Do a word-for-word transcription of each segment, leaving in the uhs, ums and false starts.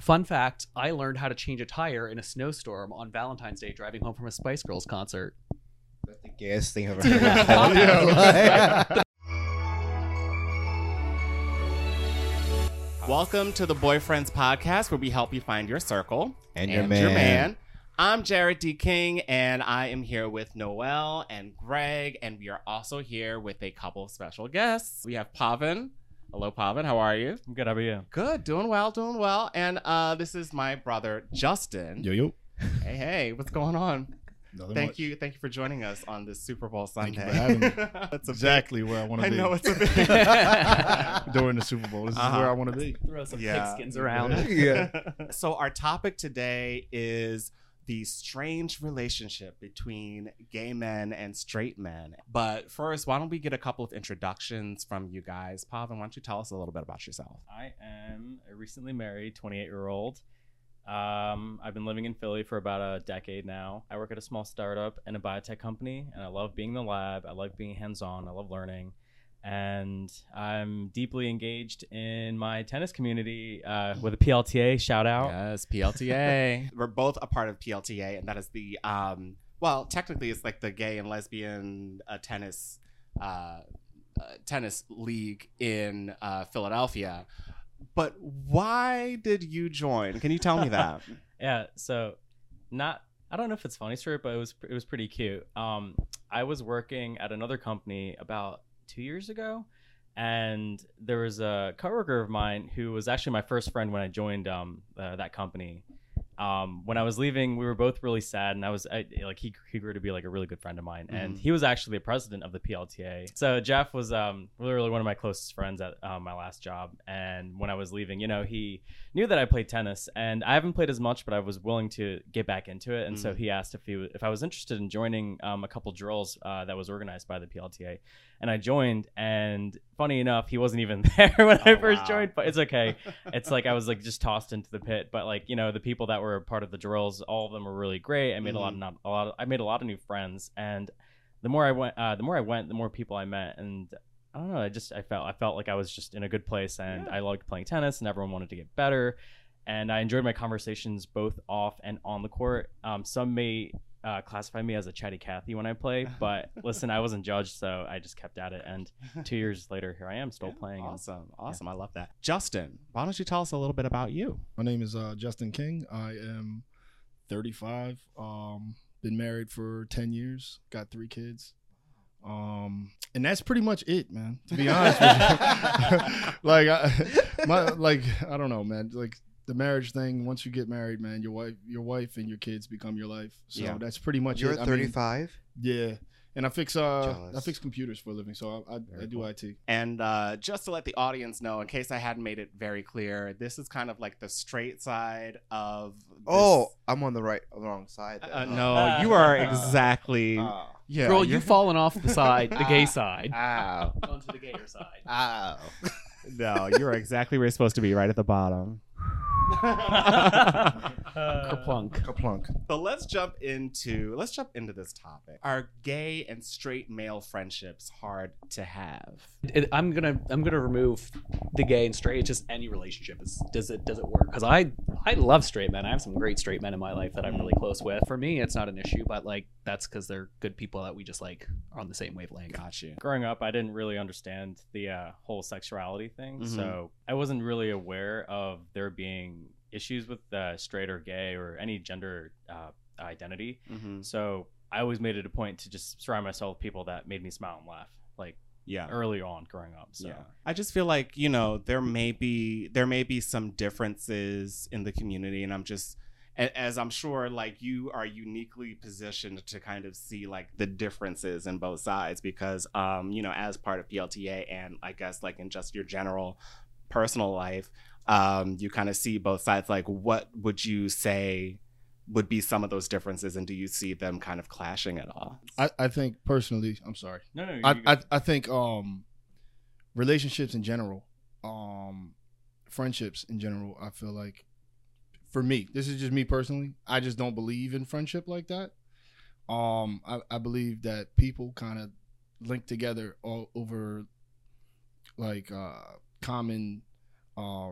Fun fact, I learned how to change a tire in a snowstorm on Valentine's Day driving home from a Spice Girls concert. That's the gayest thing I've ever heard. Yeah. Welcome to the Boyfriends Podcast, where we help you find your circle And your man. I'm Jared D. King, and I am here with Noel and Greg, and we are also here with a couple of special guests. We have Pavan. Hello, Pavan. How are you? I'm good. How about you? Good. Doing well, doing well. And uh, this is my brother, Justin. Yo, yo. Hey, hey. What's going on? Nothing Thank much. you. Thank you for joining us on this Super Bowl Sunday. Thank you for having me. That's a Exactly where I want big, to I be. know it's a big... During the Super Bowl. This Uh-huh. is where I want to be. Throw some Yeah. pigskins around. Yeah. So our topic today is the strange relationship between gay men and straight men. But first, why don't we get a couple of introductions from you guys? Pavan, why don't you tell us a little bit about yourself? I am a recently married twenty-eight-year-old. Um, I've been living in Philly for about a decade now. I work at a small startup and a biotech company, and I love being in the lab. I like being hands-on. I love learning. And I'm deeply engaged in my tennis community uh, with a P L T A. Shout out. Yes, P L T A. We're both a part of P L T A, and that is the, um, well, technically it's like the gay and lesbian uh, tennis uh, uh, tennis league in uh, Philadelphia. But why did you join? Can you tell me that? Yeah, so not I don't know if it's funny story, but it was it was pretty cute. Um, I was working at another company about two years ago, and there was a coworker of mine who was actually my first friend when I joined um uh, that company. Um, when I was leaving, we were both really sad, and I was I, like he he grew to be like a really good friend of mine, and Mhm. he was actually the president of the P L T A. So Jeff was um literally one of my closest friends at um, my last job, and when I was leaving, you know, he knew that I played tennis, and I haven't played as much, but I was willing to get back into it, and so Mhm. he asked if he w- if I was interested in joining um, a couple drills uh, that was organized by the P L T A, and I joined. And funny enough, he wasn't even there when I Oh, first wow. joined, but it's okay. It's like I was like just tossed into the pit, but like, you know, the people that were a part of the drills, all of them were really great. I made a lot of not a lot of, I made a lot of new friends, and the more I went uh, the more I went, the more people I met, and I don't know, I just I felt I felt like I was just in a good place, and Yeah. I liked playing tennis, and everyone wanted to get better, and I enjoyed my conversations both off and on the court. Um, some may uh, classify me as a chatty Cathy when I play, but listen, I wasn't judged, so I just kept at it, and two years later, here I am still Yeah, playing. and- Awesome. Awesome. I love that. Justin, why don't you tell us a little bit about you? My name is uh, Justin King. I am thirty-five. Um, been married for ten years. Got three kids. Um, and that's pretty much it, man. To be honest with you, like, I, my, like, I don't know, man. Like the marriage thing. Once you get married, man, your wife, your wife, and your kids become your life. So Yeah. that's pretty much You're it. I mean, thirty-five? yeah, and I fix uh, Jealous. I fix computers for a living, so I, I, I do cool. I T. And uh, just to let the audience know, in case I hadn't made it very clear, this is kind of like the straight side of. This. Oh, I'm on the right, wrong side. Then. Uh, huh? no, you are exactly. Oh. Yeah, Girl, you're- you've fallen off the side, the gay Ah. side. Ow. Onto the gayer side. Ow. No, you're exactly where you're supposed to be, right at the bottom. Kerplunk. Kaplunk. So let's jump into let's jump into this topic. Are gay and straight male friendships hard to have? It, I'm gonna I'm gonna remove the gay and straight. It's just any relationship. Is, does it does it work? Because I I love straight men. I have some great straight men in my life that I'm really close with. For me, it's not an issue, but like that's because they're good people that we just like are on the same wavelength. Got you. Growing up, I didn't really understand the uh, whole sexuality thing, Mhm. so I wasn't really aware of there being issues with uh, straight or gay or any gender uh, identity. Mm-hmm. So I always made it a point to just surround myself with people that made me smile and laugh, like Yeah. early on growing up. So Yeah. I just feel like, you know, there may be there may be some differences in the community, and I'm just a- as I'm sure like you are uniquely positioned to kind of see like the differences in both sides because um, you know, as part of P L T A and I guess like in just your general personal life, um, you kind of see both sides. Like what would you say would be some of those differences, and do you see them kind of clashing at all? I, I think personally, I'm sorry. no, no, you I, go. I I think um relationships in general, um friendships in general, I feel like for me, this is just me personally, I just don't believe in friendship like that. Um I, I believe that people kind of link together all over like uh common um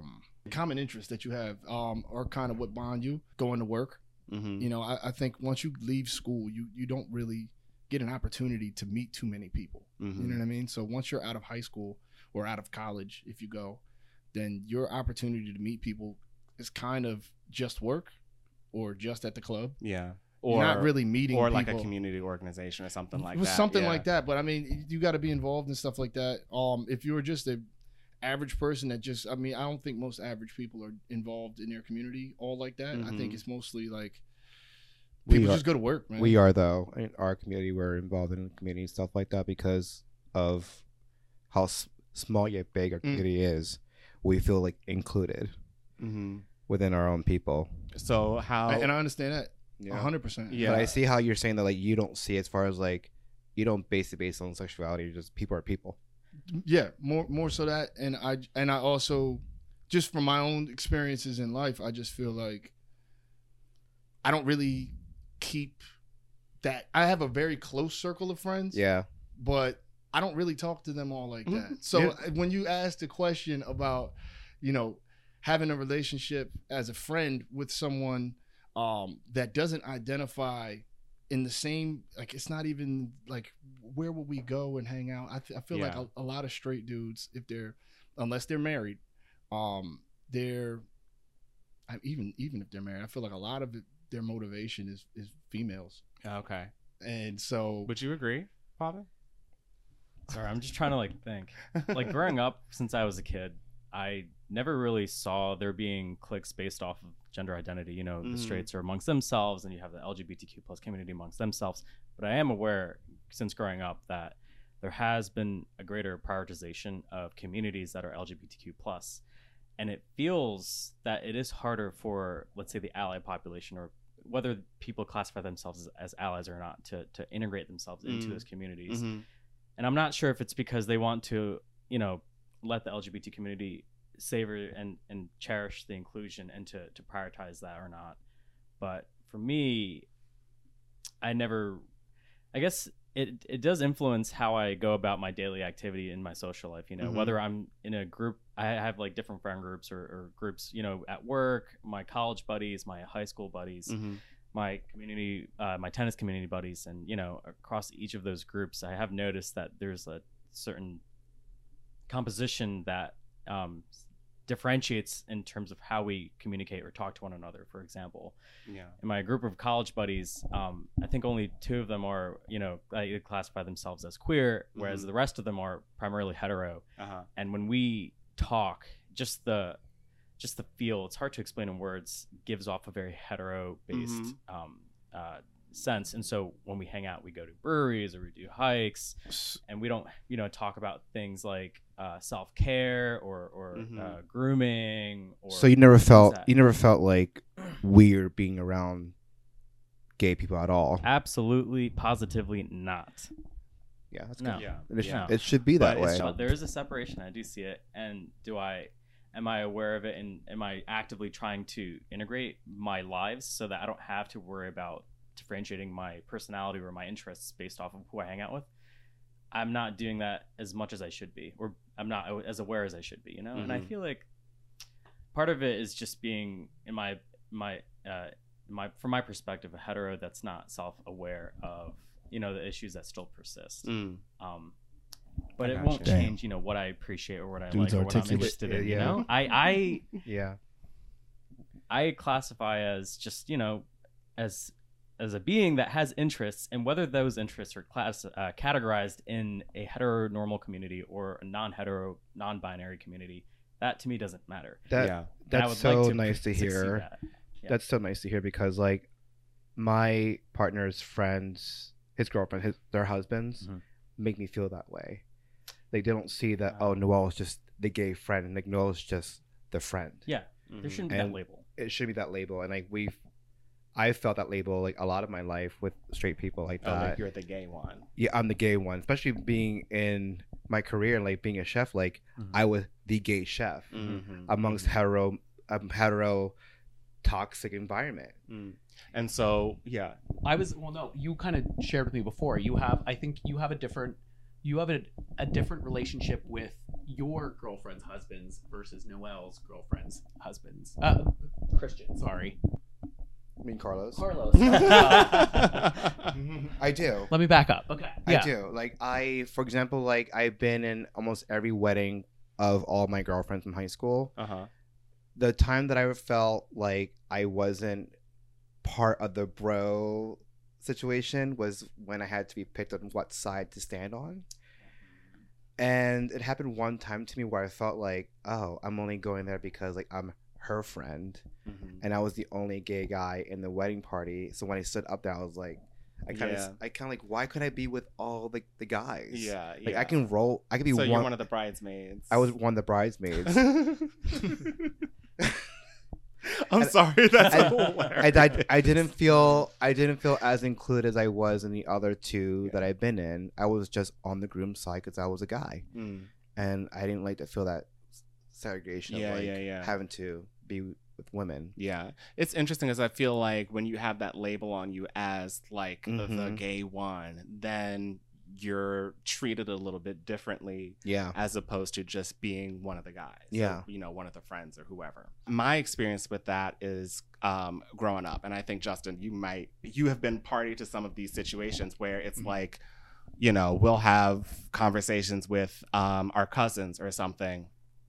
common interests that you have um, are kind of what bond you going to work. Mm-hmm. You know, I, I think once you leave school, you you don't really get an opportunity to meet too many people. Mm-hmm. You know what I mean? So once you're out of high school or out of college, if you go, then your opportunity to meet people is kind of just work or just at the club. Yeah. Or you're not really meeting or people. like a community organization or something like It was that. something yeah. like that. But I mean, you got to be involved in stuff like that. Um, if you were just a average person that just, I mean, I don't think most average people are involved in their community all like that. Mm-hmm. I think it's mostly like We people are- just go to work, man. We are, though, in our community. We're involved in community stuff like that because of how s- small yet big our Mm. community is. We feel like included Mm-hmm. within our own people. So how? I- and I understand that Yeah. a hundred percent. Yeah. But I see how you're saying that, like, you don't see as far as, like, you don't base it based on sexuality. You're just people are people. Yeah, more more so that, and I and I also, just from my own experiences in life, I just feel like I don't really keep that. I have a very close circle of friends. Yeah. But I don't really talk to them all like Mhm. that. So Yeah. when you ask the question about, you know, having a relationship as a friend with someone um, that doesn't identify in the same, like, it's not even like, where will we go and hang out? I, th- I feel Yeah. like a, a lot of straight dudes, if they're, unless they're married, um, they're, I, even even if they're married, I feel like a lot of it, their motivation is is females, Okay. and so Would you agree, Father? Sorry, I'm just trying to like think. Like growing up, since I was a kid, I never really saw there being cliques based off of gender identity. You know, Mhm. the straights are amongst themselves, and you have the L G B T Q plus community amongst themselves. But I am aware, since growing up, that there has been a greater prioritization of communities that are L G B T Q plus, and it feels that it is harder for, let's say, the ally population, or whether people classify themselves as, as allies or not, to to integrate themselves into Mm. those communities. Mm-hmm. And I'm not sure if it's because they want to, you know, let the L G B T community savor and, and cherish the inclusion and to, to prioritize that or not. But for me, I never, I guess it, it does influence how I go about my daily activity in my social life, you know, Mhm. whether I'm in a group, I have like different friend groups or, or groups, you know, at work, my college buddies, my high school buddies, Mm-hmm. my community, uh, my tennis community buddies, and you know, across each of those groups, I have noticed that there's a certain composition that um, differentiates in terms of how we communicate or talk to one another. For example, Yeah. in my group of college buddies, um, I think only two of them are, you know, they classify themselves as queer, whereas Mhm. the rest of them are primarily hetero. Uh-huh. And when we talk, just the just the feel, it's hard to explain in words, gives off a very hetero based Mhm. um, uh, sense. And so when we hang out, we go to breweries or we do hikes, and we don't, you know, talk about things like uh, self care or or Mhm. uh, grooming. Or So you never things felt that- you never felt like weird being around gay people at all. Absolutely, positively not. Yeah, that's No. good. Yeah. It, Yeah. should, it should be that But it's way. not- But there is a separation. I do see it, and do I? Am I aware of it, and am I actively trying to integrate my lives so that I don't have to worry about differentiating my personality or my interests based off of who I hang out with? I'm not doing that as much as I should be, or I'm not as aware as I should be, you know. And I Mhm. feel like part of it is just being, in my my uh, my from my perspective, a hetero that's not self-aware of, you know, the issues that still persist. Mm. Um, but I it gotcha. won't Damn. change, you know, what I appreciate or what I Dude's like or what I'm articulate. interested in. You Yeah. know, I Yeah. I I classify as just, you know, as as a being that has interests, and whether those interests are class uh, categorized in a heteronormal community or a non-hetero, non-binary community, that to me doesn't matter. That yeah. And I that's would so like to nice to succeed hear. that. Yeah. That's so nice to hear because like my partner's friends, his girlfriend, his their husbands Mhm. make me feel that way. Like they don't see that Wow. oh Noel is just the gay friend and like Noel is just the friend. Yeah, Mhm. there shouldn't be And- that label. It should be that label and like we've I felt that label like a lot of my life with straight people like Oh, that. like you're the gay one. Yeah, I'm the gay one, especially being in my career and like being a chef. Like Mhm. I was the gay chef Mm-hmm. amongst hetero, um, hetero, toxic environment. Mm. And so, yeah. I was well, no, you kind of shared with me before. You have, I think, you have a different you have a, a different relationship with your girlfriend's husbands versus Noel's girlfriend's husbands. Uh, Christian, sorry. I mean, Carlos. Carlos. I do. Let me back up. Okay. I Yeah. do. Like I, for example, like I've been in almost every wedding of all my girlfriends from high school. Uh-huh. The time that I felt like I wasn't part of the bro situation was when I had to be picked on what side to stand on. And it happened one time to me where I felt like, oh, I'm only going there because like I'm her friend, Mm-hmm. and I was the only gay guy in the wedding party. So when I stood up there, I was like, I kind of, Yeah. I kind of like, why could I be with all the, the guys? Yeah, Like yeah. I can roll. I could be So one. you're one of the bridesmaids. I was one of the bridesmaids. I'm And- sorry. That's and- hilarious. I, I, I didn't feel I didn't feel as included as I was in the other two that I've been in. I was just on the groom side because I was a guy, Mm. and I didn't like to feel that segregation Yeah, of like yeah, yeah. having to be with women. Yeah, it's interesting because I feel like when you have that label on you as like the, the Mhm. gay one, then you're treated a little bit differently Yeah, as opposed to just being one of the guys. or, Yeah. you know, one of the friends or whoever. My experience with that is um, growing up, and I think Justin, you might you have been party to some of these situations where it's Mm-hmm. like, you know, we'll have conversations with um, our cousins or something.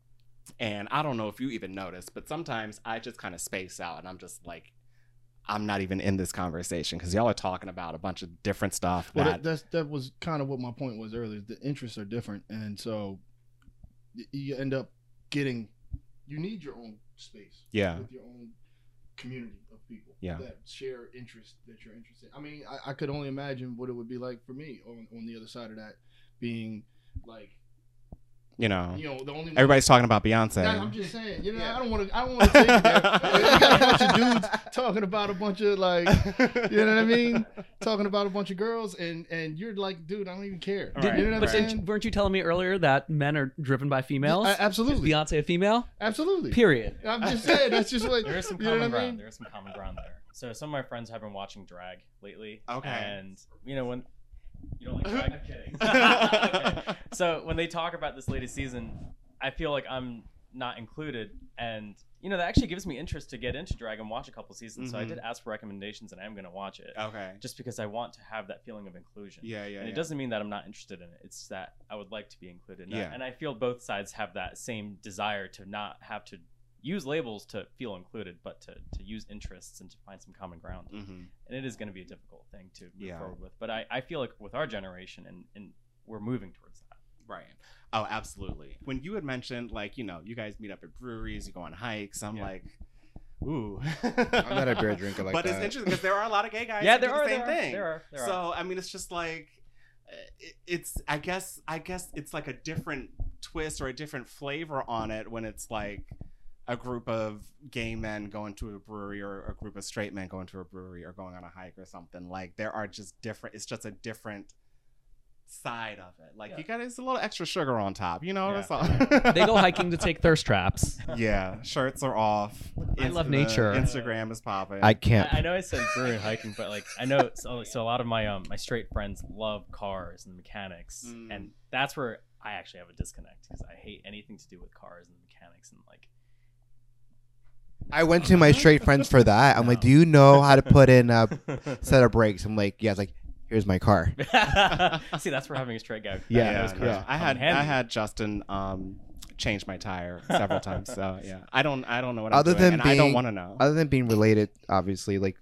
And I don't know if you even notice, but sometimes I just kind of space out and I'm just like, I'm not even in this conversation because y'all are talking about a bunch of different stuff. Well, that, that, that's that was kind of what my point was earlier. The interests are different, and so y- you end up getting. You need your own space. Yeah. With your own community of people. Yeah. That share interests that you're interested in. I mean, I, I could only imagine what it would be like for me on on the other side of that, being like, you know, you know, the only one- everybody's talking about Beyonce. Nah, I'm just saying, you know, Yeah. I don't want to. I don't want to take it there. You got a bunch of dudes talking about a bunch of like, you know what I mean? Talking about a bunch of girls, and and you're like, dude, I don't even care. Right, you know what But I'm didn't, saying? weren't you telling me earlier that men are driven by females? I- Is absolutely, Beyonce a female? absolutely. Period. I'm just saying, that's just what There is some you know common what I ground. mean? There is some common ground there. So some of my friends have been watching drag lately. Okay. And you know when you don't like drag, I'm kidding. Okay. So when they talk about this latest season, I feel like I'm not included, and you know that actually gives me interest to get into drag and watch a couple seasons. So I Mhm. did ask for recommendations, and I am going to watch it Okay. just because I want to have that feeling of inclusion. Yeah, yeah. and it yeah. doesn't mean that I'm not interested in it. It's that I would like to be included. And, I, Yeah. and I feel both sides have that same desire to not have to use labels to feel included, but to, to use interests and to find some common ground. Mhm. And it is going to be a difficult thing to move Yeah. forward with. But I, I feel like with our generation, and, and we're moving towards that. Right. Oh, absolutely. When you had mentioned, like, you know, you guys meet up at breweries, you go on hikes, I'm Yeah. like, ooh. I'm not a beer drinker like but that. it's interesting because there are a lot of gay guys Yeah, who there do are, the same there are, thing. there are, there are. So, I mean, it's just like, uh, it, it's, I guess, I guess it's like a different twist or a different flavor on it when it's like a group of gay men going to a brewery or a group of straight men going to a brewery or going on a hike or something. Like, there are just different, it's just a different side of it. Like, Yeah. you got it's a little extra sugar on top, you know? Yeah. That's all. They go hiking to take thirst traps. Yeah, shirts are off. I love Insta- nature. Instagram is popping. I can't. I, I know I said brewing and hiking, but like I know so, so a lot of my um my straight friends love cars and mechanics, Mm. and that's where I actually have a disconnect because I hate anything to do with cars and mechanics and like. I went to my straight friends for that. I'm like, No. do you know how to put in a set of brakes? I'm like, yeah. It's like, here's my car. See, that's where having a straight guy. Yeah, knows yeah, cars yeah. come I in had handy. I had Justin um change my tire several times. So yeah, I don't I don't know what I'm Other doing, than and I don't being- want to know. Other than being related, obviously, like,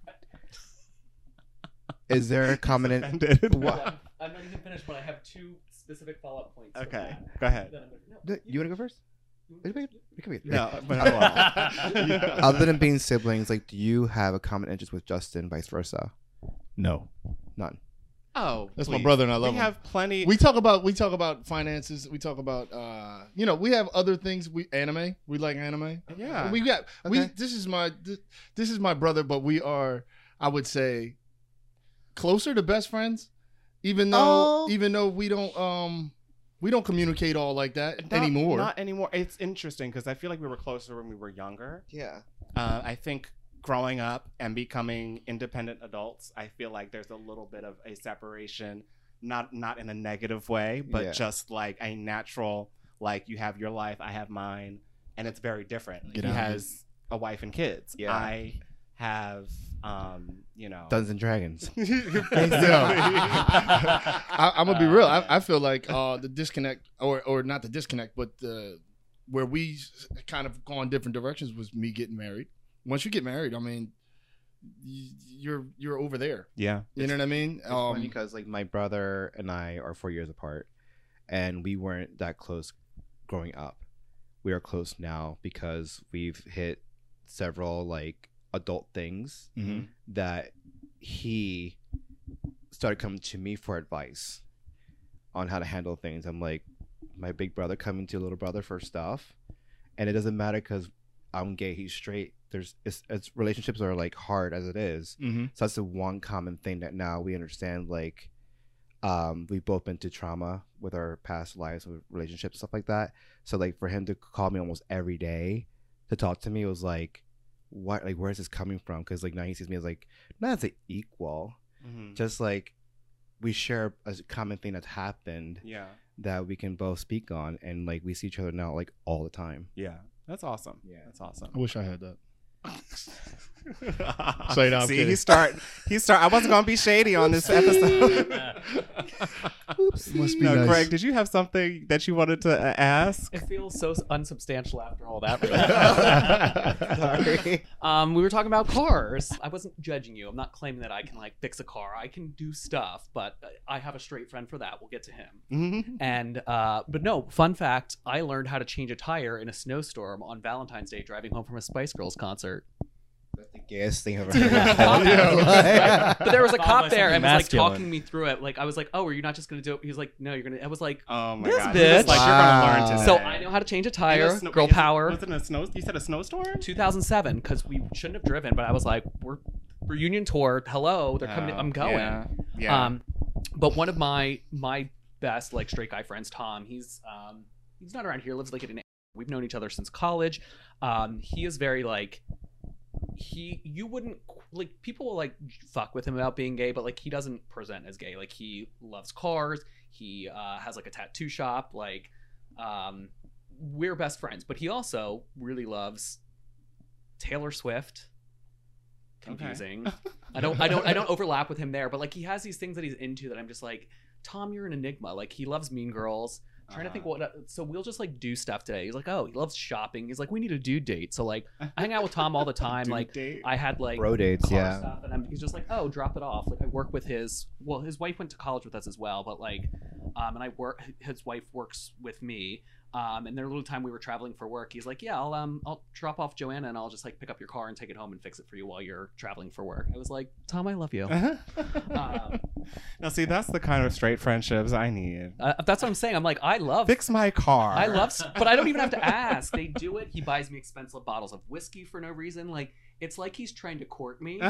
is there a common? In- Offended. What? I'm not even finished, but I have two specific follow-up points. Okay, go ahead. You want to go first? No, but I won't. Yeah. Other than being siblings, like, do you have a common interest with Justin, vice versa? No, None. Oh, that's my please. brother, and I love We him. have plenty. We talk about we talk about finances. We talk about uh, you know, we have other things. We anime. We like anime. yeah. We got we. Okay. This is my this, this is my brother, but we are, I would say, closer to best friends. Even though Oh. even though we don't um we don't communicate all like that Not- anymore. Not anymore. It's interesting because I feel like we were closer when we were younger. Yeah. Uh, I think growing up and becoming independent adults, I feel like there's a little bit of a separation not not in a negative way, but Yeah. just like a natural, like you have your life, I have mine, and it's very different. Get he out. has a wife and kids. Yeah. I have, um, you know, Dungeons and Dragons. I, I'm gonna be real. I, I feel like uh, the disconnect, or or not the disconnect, but the where we kind of gone different directions was me getting married. Once you get married, I mean, y- you're you're over there. yeah. You know what I mean? It's funny Um, because like my brother and I are four years apart, and we weren't that close growing up. We are close now because we've hit several like adult things mhm. that he started coming to me for advice on how to handle things. I'm like, my big brother coming to little brother for stuff, and it doesn't matter because I'm gay, he's straight. There's it's, it's relationships are like hard as it is. Mhm. So that's the one common thing that now we understand. Like, um, we've both been to trauma with our past lives, with relationships, stuff like that. So like for him to call me almost every day to talk to me, it was like, what? Like, where's this coming from? Because like now he sees me as like not as an equal, Mhm. just like we share a common thing that's happened Yeah. that we can both speak on, and like we see each other now like all the time. Yeah. That's awesome. Yeah. That's awesome. I wish I had that. Say it out, See, kidding. he start. He start. I wasn't gonna be shady on this episode. Oops. Must be no, nice. Greg, did you have something that you wanted to uh, ask? It feels so unsubstantial after all that. Sorry. um, we were talking about cars. I wasn't judging you. I'm not claiming that I can like fix a car. I can do stuff, but I have a straight friend for that. We'll get to him. Mhm. And uh, but no, fun fact: I learned how to change a tire in a snowstorm on Valentine's Day driving home from a Spice Girls concert. That's the gayest thing I've ever heard. in my Cop- whole life. But there was a Followed cop by there something and was like masculine. talking me through it. Like I was like, "Oh, are you not just gonna do it?" He was like, "No, you're gonna." I was like, Oh my This god! bitch. It's like you're gonna learn Wow. today. "So I know how to change a In a tire, snow- girl is it- power." Was it a snow? You said a snowstorm? two thousand seven, because we shouldn't have driven, but I was like, "We're reunion tour. Hello, they're coming. Oh, I'm going." Yeah. yeah. Um, but one of my my best like straight guy friends, Tom, he's um he's not around here. Lives like in an. We've known each other since college. Um, he is very like he you wouldn't like people will like fuck with him about being gay, but like he doesn't present as gay. Like he loves cars. He uh, has like a tattoo shop. Like um, we're best friends, but he also really loves Taylor Swift. Confusing. I don't I don't I don't overlap with him there, but like he has these things that he's into that I'm just like, Tom, you're an enigma. Like he loves Mean Girls. I'm trying to think Uh, what so we'll just like do stuff today. He's like, oh, he loves shopping. He's like, we need a dude date. So like I hang out with Tom all the time. Dude like date? I had like Bro dates, car yeah. stuff, and I'm, he's just like, oh, drop it off. Like I work with his well, his wife went to college with us as well, but like um and I work his wife works with me. Um, and there little time we were traveling for work, he's like, yeah, I'll um I'll drop off Joanna and I'll just like pick up your car and take it home and fix it for you while you're traveling for work. I was like, Tom, I love you. Um, now, see, that's the kind of straight friendships I need. uh, that's what I'm saying. I'm like, I love Fix my car. I love, s- but I don't even have to ask. They do it. He buys me expensive bottles of whiskey for no reason. Like it's like he's trying to court me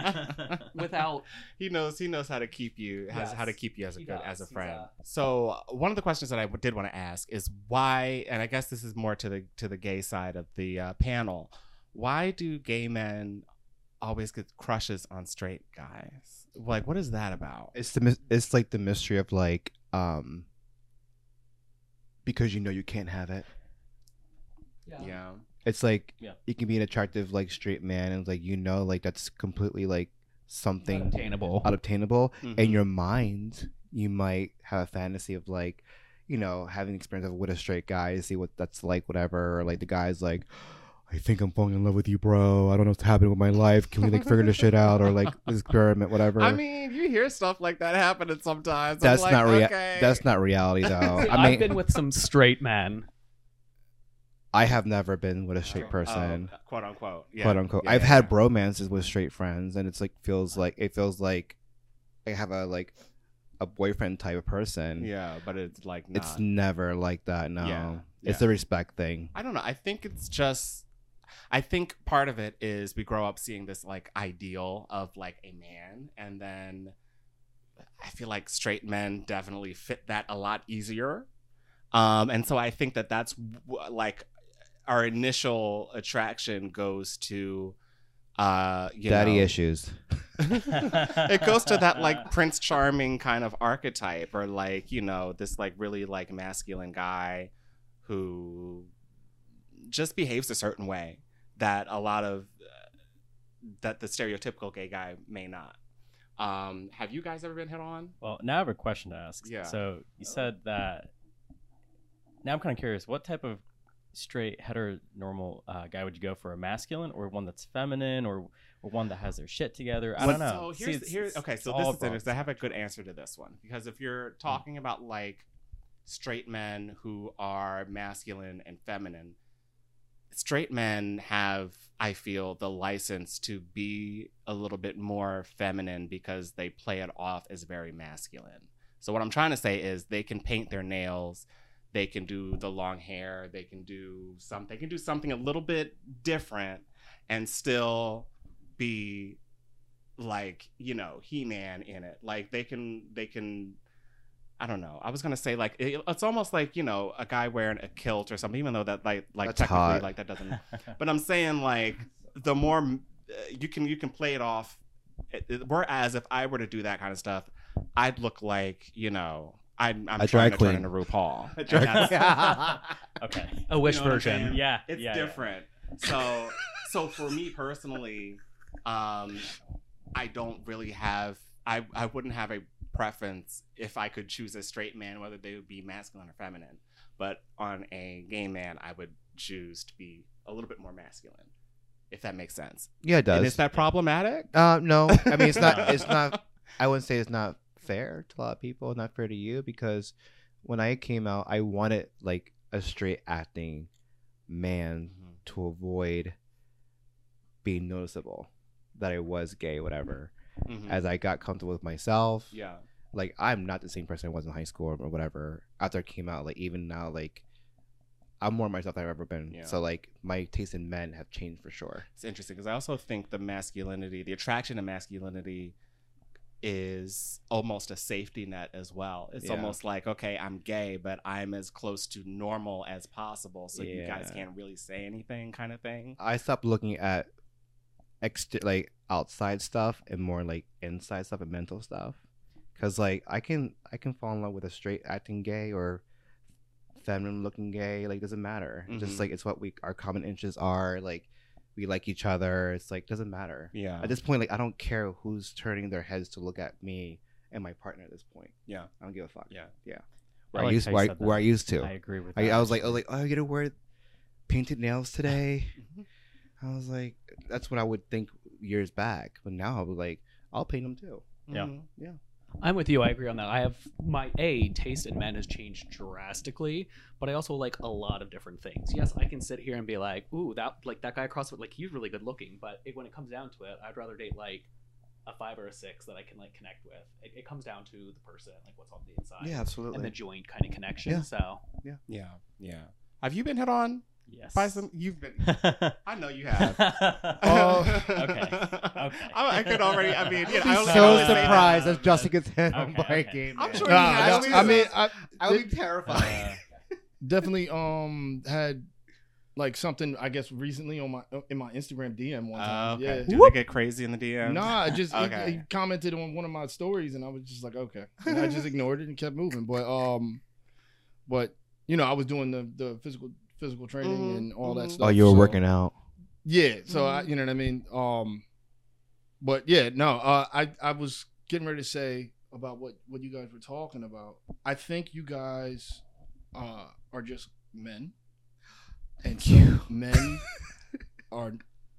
without. he knows he knows how to keep you has Yes, how to keep you as a he good does. as a He's friend. a- So one of the questions that I did want to ask is why, and I guess this is more to the to the gay side of the uh, panel. Why do gay men always get crushes on straight guys? Like, what is that about? It's the mys- it's like the mystery of like um because you know you can't have it. Yeah. It's like Yeah. you can be an attractive like straight man and like you know like that's completely like something Unattainable. unobtainable. Mhm. In your mind you might have a fantasy of like, you know, having experience of with a straight guy to see what that's like, whatever, or like the guy's like, I think I'm falling in love with you, bro. I don't know what's happening with my life. Can we like figure this shit out or like experiment, whatever? I mean, you hear stuff like that happening sometimes. that's I'm not like, rea- okay. that's not reality though. See, I mean, I've been with some straight men. I have never been with a straight person. Oh, quote unquote. Yeah. quote unquote. Yeah, I've yeah, had yeah. bromances with straight friends, and it's like feels like it feels like I have a like a boyfriend type of person. Yeah, but it's like not. It's never like that. No, Yeah, it's yeah. a respect thing. I don't know. I think it's just. I think part of it is we grow up seeing this like ideal of like a man, and then I feel like straight men definitely fit that a lot easier. Um, and so I think that that's w- like our initial attraction goes to Uh, you Daddy know, issues. it goes to that like Prince Charming kind of archetype, or like, you know, this like really like masculine guy who just behaves a certain way that a lot of uh, that the stereotypical gay guy may not. Um, have you guys ever been hit on? Well, now I have a question to ask. Yeah. So you said that. Now I'm kind of curious. What type of straight heteronormal uh, guy would you go for? A masculine, or one that's feminine, or, or one that has their shit together? I don't know. So here's, See, it's- here's okay. So it's this all is broad interesting. I have a good spectrum. answer to this one, because if you're talking about like straight men who are masculine and feminine, straight men have, I feel, the license to be a little bit more feminine because they play it off as very masculine. So what I'm trying to say is they can paint their nails, they can do the long hair, they can do some, they can do something a little bit different and still be like, you know, He-Man in it. Like they can, they can. I don't know. I was gonna say like it, it's almost like, you know, a guy wearing a kilt or something, even though that like like That's technically hot. like that doesn't. But I'm saying like the more uh, you can you can play it off. It, it- whereas if I were to do that kind of stuff, I'd look like, you know, I'm, I'm A trying drag to queen. turn into RuPaul. And drag that's- Okay. A wish You know what I'm version. saying? Yeah. it's yeah, yeah. different. So so for me personally, um, I don't really have I, I wouldn't have a preference if I could choose a straight man, whether they would be masculine or feminine. But on a gay man, I would choose to be a little bit more masculine, if that makes sense. Yeah, it And does. is that problematic? Uh, no, I mean it's not. It's not. I wouldn't say it's not fair to a lot of people. Not fair to you, because when I came out, I wanted like a straight acting man Mhm. to avoid being noticeable that I was gay, whatever. Mhm. As I got comfortable with myself, Yeah. like I'm not the same person I was in high school or whatever. After I came out, like even now, like I'm more myself than I've ever been. Yeah. So like my taste in men have changed for sure. It's interesting because I also think the masculinity, the attraction to masculinity is almost a safety net as well. It's Yeah. almost like, okay, I'm gay, but I'm as close to normal as possible. So you guys Yeah. can't really say anything kind of thing. I stopped looking at ext- like outside stuff and more like inside stuff and mental stuff. Cause like I can I can fall in love with a straight acting gay or feminine looking gay. Like doesn't matter. Mhm. Just like it's what we our common interests are. Like we like each other. It's like doesn't matter. Yeah. At this point, like I don't care who's turning their heads to look at me and my partner at this point. Yeah. I don't give a fuck. Yeah. Yeah. I Where I, like used how you where, I, said where I that. used to. I agree with I, that. I was like, I was like, oh, you get to wear painted nails today. Mhm. I was like, that's what I would think years back, but now I would like, I'll paint them too. Yeah. Mhm. Yeah. I'm with you. I agree on that. I have my a taste in men has changed drastically, but I also like a lot of different things. Yes, I can sit here and be like, "Ooh, that like that guy across the like he's really good looking," but it, when it comes down to it, I'd rather date like a five or a six that I can like connect with. It, it comes down to the person, like what's on the inside, Yeah, absolutely. and the joint kind of connection. Yeah. So Yeah. Yeah. Have you been hit on Yes. by some? You've been. I know you have. Oh, okay. I, I could already. I mean, you know, I I'm only, I so only say that. surprised as Justin gets hit on Okay, by a okay. game. I'm man. sure Nah, he has. no, I mean, I, I would be terrified. Uh, definitely um had like something I guess recently on my in my Instagram D M one Uh, time. okay. Yeah. Did they get crazy in the D Ms? Nah, I just he- Okay. he, commented on one of my stories and I was just like, okay. And I just ignored it and kept moving. But um but you know, I was doing the the physical physical training Mhm, and all that mhm. stuff. Oh, you were so- working out. Yeah, so I, you know what I mean. Um, but yeah, no, uh, I I was getting ready to say about what what you guys were talking about. I think you guys uh, are just men, and so men are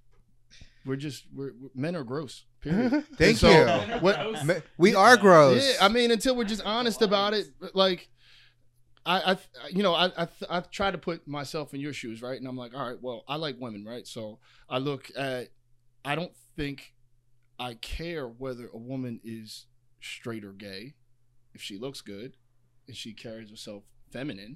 we're just we're, we're men are gross. Period. Thank So, you. what- Ma- We are gross. yeah, I mean, until we're just honest about it, like. I, I, you know, I, I, I've tried to put myself in your shoes, right? And I'm like, all right, well, I like women, right? So I look at, I don't think I care whether a woman is straight or gay. If she looks good and she carries herself feminine,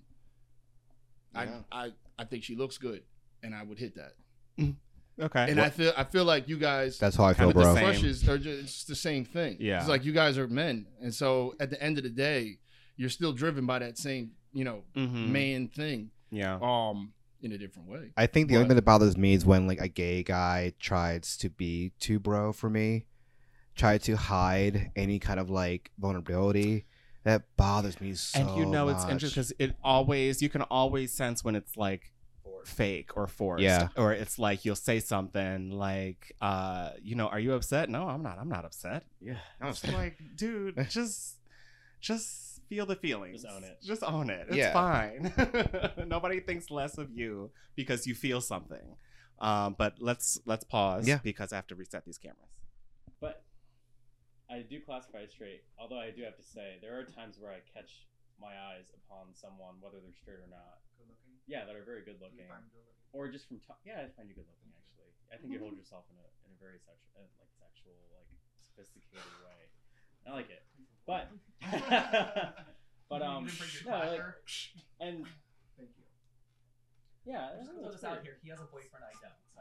Yeah. I, I, I think she looks good, and I would hit that. Okay. And I feel, I feel like you guys, That's how I feel, Kind of the bro. same. crushes are just it's the same thing. Yeah. It's like you guys are men. And so at the end of the day, you're still driven by that same, you know, Mhm. man thing. Yeah. Um, in a different way. I think the But- only thing that bothers me is when like a gay guy tries to be too bro for me, try to hide any kind of like vulnerability. That bothers me so And you know it's much. interesting because it always you can always sense when it's like fake or forced. Yeah. Or it's like you'll say something like, uh, you know, are you upset? No, I'm not. I'm not upset. Yeah. I'm It's like, dude, just just feel the feelings. Just own it. Just own it. It's Yeah. fine. Nobody thinks less of you because you feel something. Um, but let's let's pause Yeah. because I have to reset these cameras. But I do classify as straight, although I do have to say there are times where I catch my eyes upon someone, whether they're straight or not. Good looking. Yeah, that are very good looking, You find good looking. or just from t- yeah, I find you good looking actually. I think you hold yourself in a in a very sexual, uh, like sexual, like sophisticated way. I like it, but but You um didn't bring your no like clacker. and Thank you. yeah, I'm just gonna throw this out here. He has a boyfriend. I don't. So.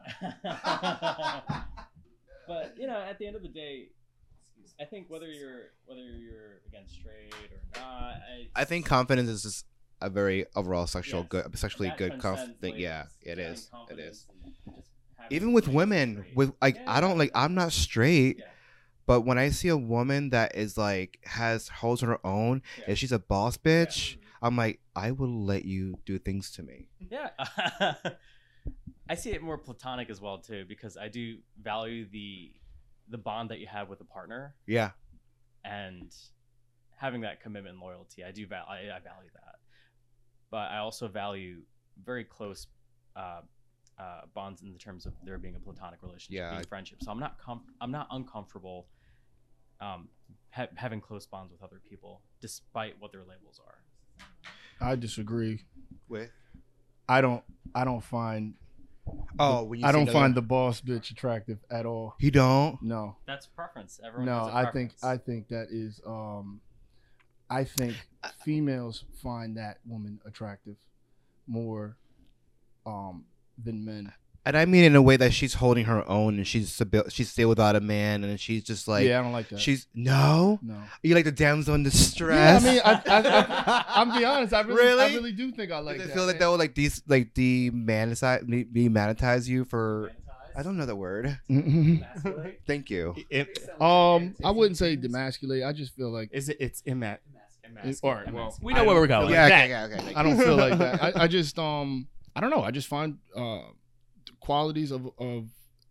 But you know, at the end of the day, I think whether you're whether you're against straight or not, I, I think confidence is just a very overall sexual Yes. good, sexually that good conf- transcends thing. Yeah, labels. it Having is. It confidence is. and just having Even with like women, straight. with like Yeah, I don't yeah. like I'm not straight, Yeah. but when I see a woman that is like has holds her own, Yeah. and she's a boss bitch, I'm like I will let you do things to me. Yeah. I see it more platonic as well too, because I do value the the bond that you have with a partner Yeah, and having that commitment and loyalty. I do val- I, I value that, but I also value very close uh, uh, bonds in the terms of there being a platonic relationship, Yeah, being I- friendship. So I'm not com- I'm not uncomfortable um, ha- having close bonds with other people, despite what their labels are. I disagree. with I don't. I don't find. oh, when you I see don't another- find the boss bitch attractive at all. you don't. No. That's preference. Everyone. No, has a I think preference. I think that is um I think females find that woman attractive more um than men. And I mean in a way that she's holding her own and she's stabi- she's still without a man and she's just like yeah, I don't like that. she's no. no. You like the damsel in Yeah, distress? I mean, I, I, I, I'm be honest. I really, I Really? really do think I like Does it that. feel like that would like these like demonetize demonetize you for I don't know the word. Mhm. Thank you. It, um, I wouldn't say demasculate. I just feel like is it? It's imma- It's- all right, well, We know where we're going. Yeah, that. okay, yeah, okay. thank I you. don't feel like that. I, I just um, I don't know. I just find uh, qualities of of.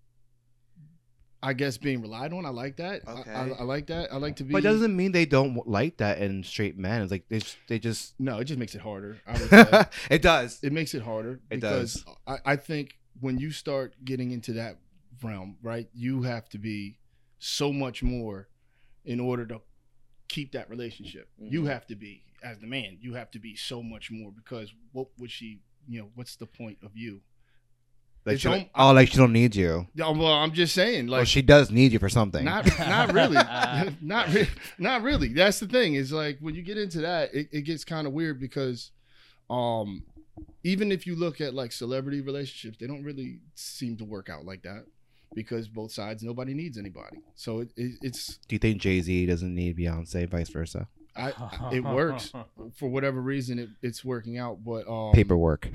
I guess being relied on. I like that. I- Okay. I, I like that. I like to be. But doesn't mean they don't like that in straight men. It's like they just, they just No, it just makes it harder. I would say. it does. It makes it harder It because does. I, I think when you start getting into that realm, right, you have to be so much more in order to keep that relationship. You Mhm. have to be, as the man, you have to be so much more because what would she, you know, what's the point of you? Like It's she, om- oh, like she don't need you. Yeah, well, I'm just saying, Well, like, she does need you for something. not, not really, not, re- not really. That's the thing. Is like when you get into that, it, it gets kind of weird because, um, even if you look at like celebrity relationships, they don't really seem to work out like that because both sides, nobody needs anybody. So it, it it's Do you think Jay Z doesn't need Beyonce, vice versa? I, I- it works for whatever reason. It, it's working out, but um, Paperwork.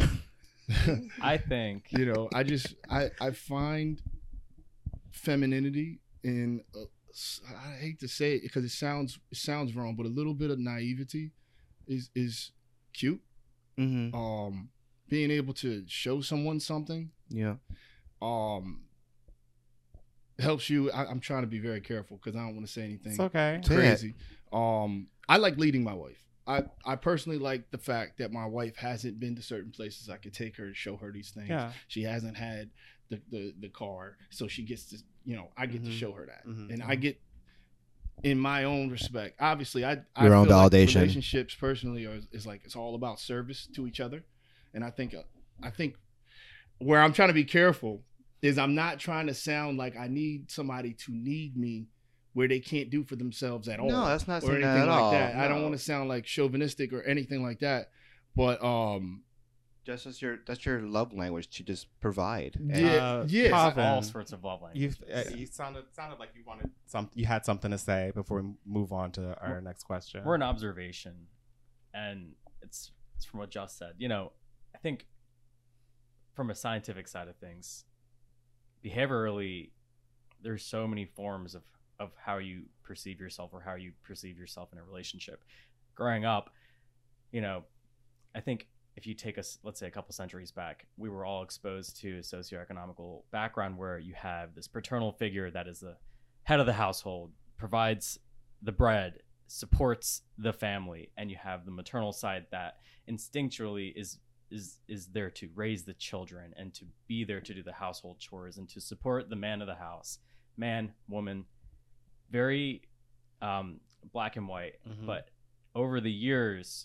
I think you know, I just I I find femininity in uh, I hate to say it because it sounds it sounds wrong, but a little bit of naivety is is cute. Mm-hmm. Um, being able to show someone something Yeah. um helps you. I, I'm trying to be very careful because I don't want to say anything It's okay. Say it. crazy. Um, I like leading my wife. I, I personally like the fact that my wife hasn't been to certain places. I could take her and show her these things. Yeah. She hasn't had the, the, the car, so she gets to, you know, I get to Mhm. show her that. Mhm. And I get, in my own respect, obviously, I, I Your own feel like validation. relationships personally are, is like, it's all about service to each other. And I think, uh, I think where I'm trying to be careful is I'm not trying to sound like I need somebody to need me where they can't do for themselves at all No, that's not or saying anything that at like all. that. I don't No. want to sound like chauvinistic or anything like that. But um, Just as your that's your love language to just provide. And- yeah, Uh, yeah. Pavan, all sorts of love You languages. uh, you sounded sounded like you wanted some. You had something to say before we move on to our next question. We're an observation, and it's it's from what Josh said. You know, I think from a scientific side of things, behaviorally, there's so many forms of, of how you perceive yourself or how you perceive yourself in a relationship. Growing up, you know, I think if you take us, let's say a couple centuries back, we were all exposed to a socioeconomical background where you have this paternal figure that is the head of the household, provides the bread, supports the family, and you have the maternal side that instinctually is is is there to raise the children and to be there to do the household chores and to support the man of the house. Man, woman, very um, black and white. Mhm. But over the years,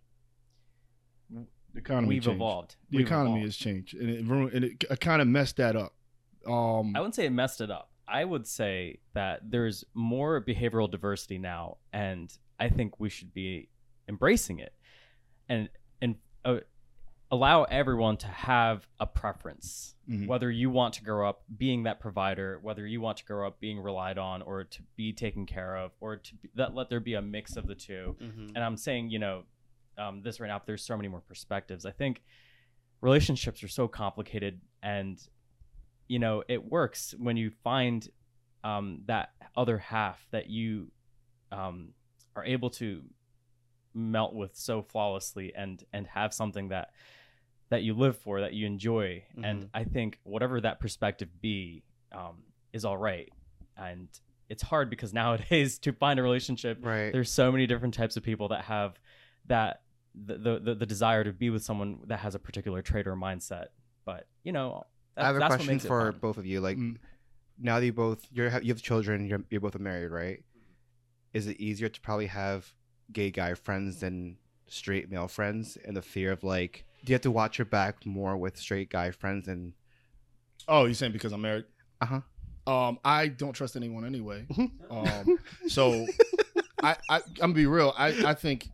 The economy we've changed. evolved. The We've economy evolved. has changed, and it ruined, and it kind of messed that up. Um, I wouldn't say it messed it up. I would say that there's more behavioral diversity now, and I think we should be embracing it, and and uh, allow everyone to have a preference. Mhm. Whether you want to grow up being that provider, whether you want to grow up being relied on, or to be taken care of, or to be, that let there be a mix of the two. Mhm. And I'm saying, you know, um, this right now, but there's so many more perspectives. I think relationships are so complicated, and you know, it works when you find um, that other half that you um, are able to melt with so flawlessly, and and have something that that you live for, that you enjoy. Mhm. And I think whatever that perspective be um, is all right. And it's hard because nowadays to find a relationship, Right. there's so many different types of people that have that the, the the desire to be with someone that has a particular trait or mindset. But you know, that, I have a that's what question makes it for fun. both of you. Like, Mm. now that you both you're you have children, you're you're both married, right? Is it easier to probably have gay guy friends than straight male friends? And the fear of like, do you have to watch your back more with straight guy friends? And oh, you're saying because I'm married? uh huh. Um, I don't trust anyone anyway. Um, so I, I, I'm gonna be real. I, I think,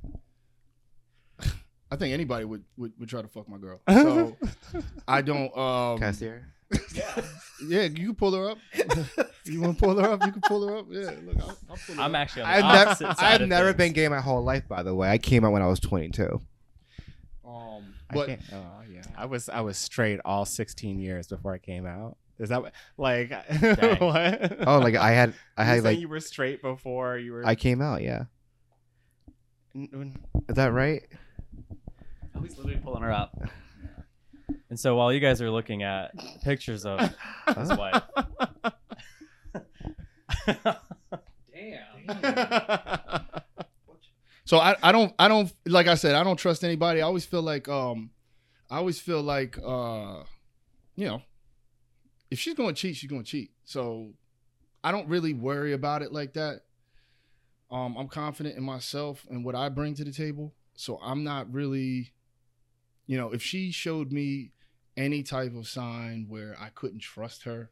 I think anybody would, would, would try to fuck my girl. So I don't. Um, Can I see her? yeah, you can pull her up. You want to pull her up? You can pull her up. Yeah, look, I'll, I'll pull her I'm up. actually on the I've opposite never side I've of never things. been gay my whole life. By the way, I came out when I was twenty-two. Um, I but can't- oh yeah, I was I was straight all sixteen years before I came out. Is that what, like what? Oh, like I had I You had saying like you were straight before you were. I came out. Yeah, N- n- is that right? Oh, he's literally pulling her up. And so while you guys are looking at pictures of his wife, Damn. so I, I don't I don't like I said I don't trust anybody. I always feel like um I always feel like uh you know, if she's gonna cheat, she's gonna cheat. So I don't really worry about it like that. Um, I'm confident in myself and what I bring to the table. So I'm not really, you know, if she showed me any type of sign where I couldn't trust her,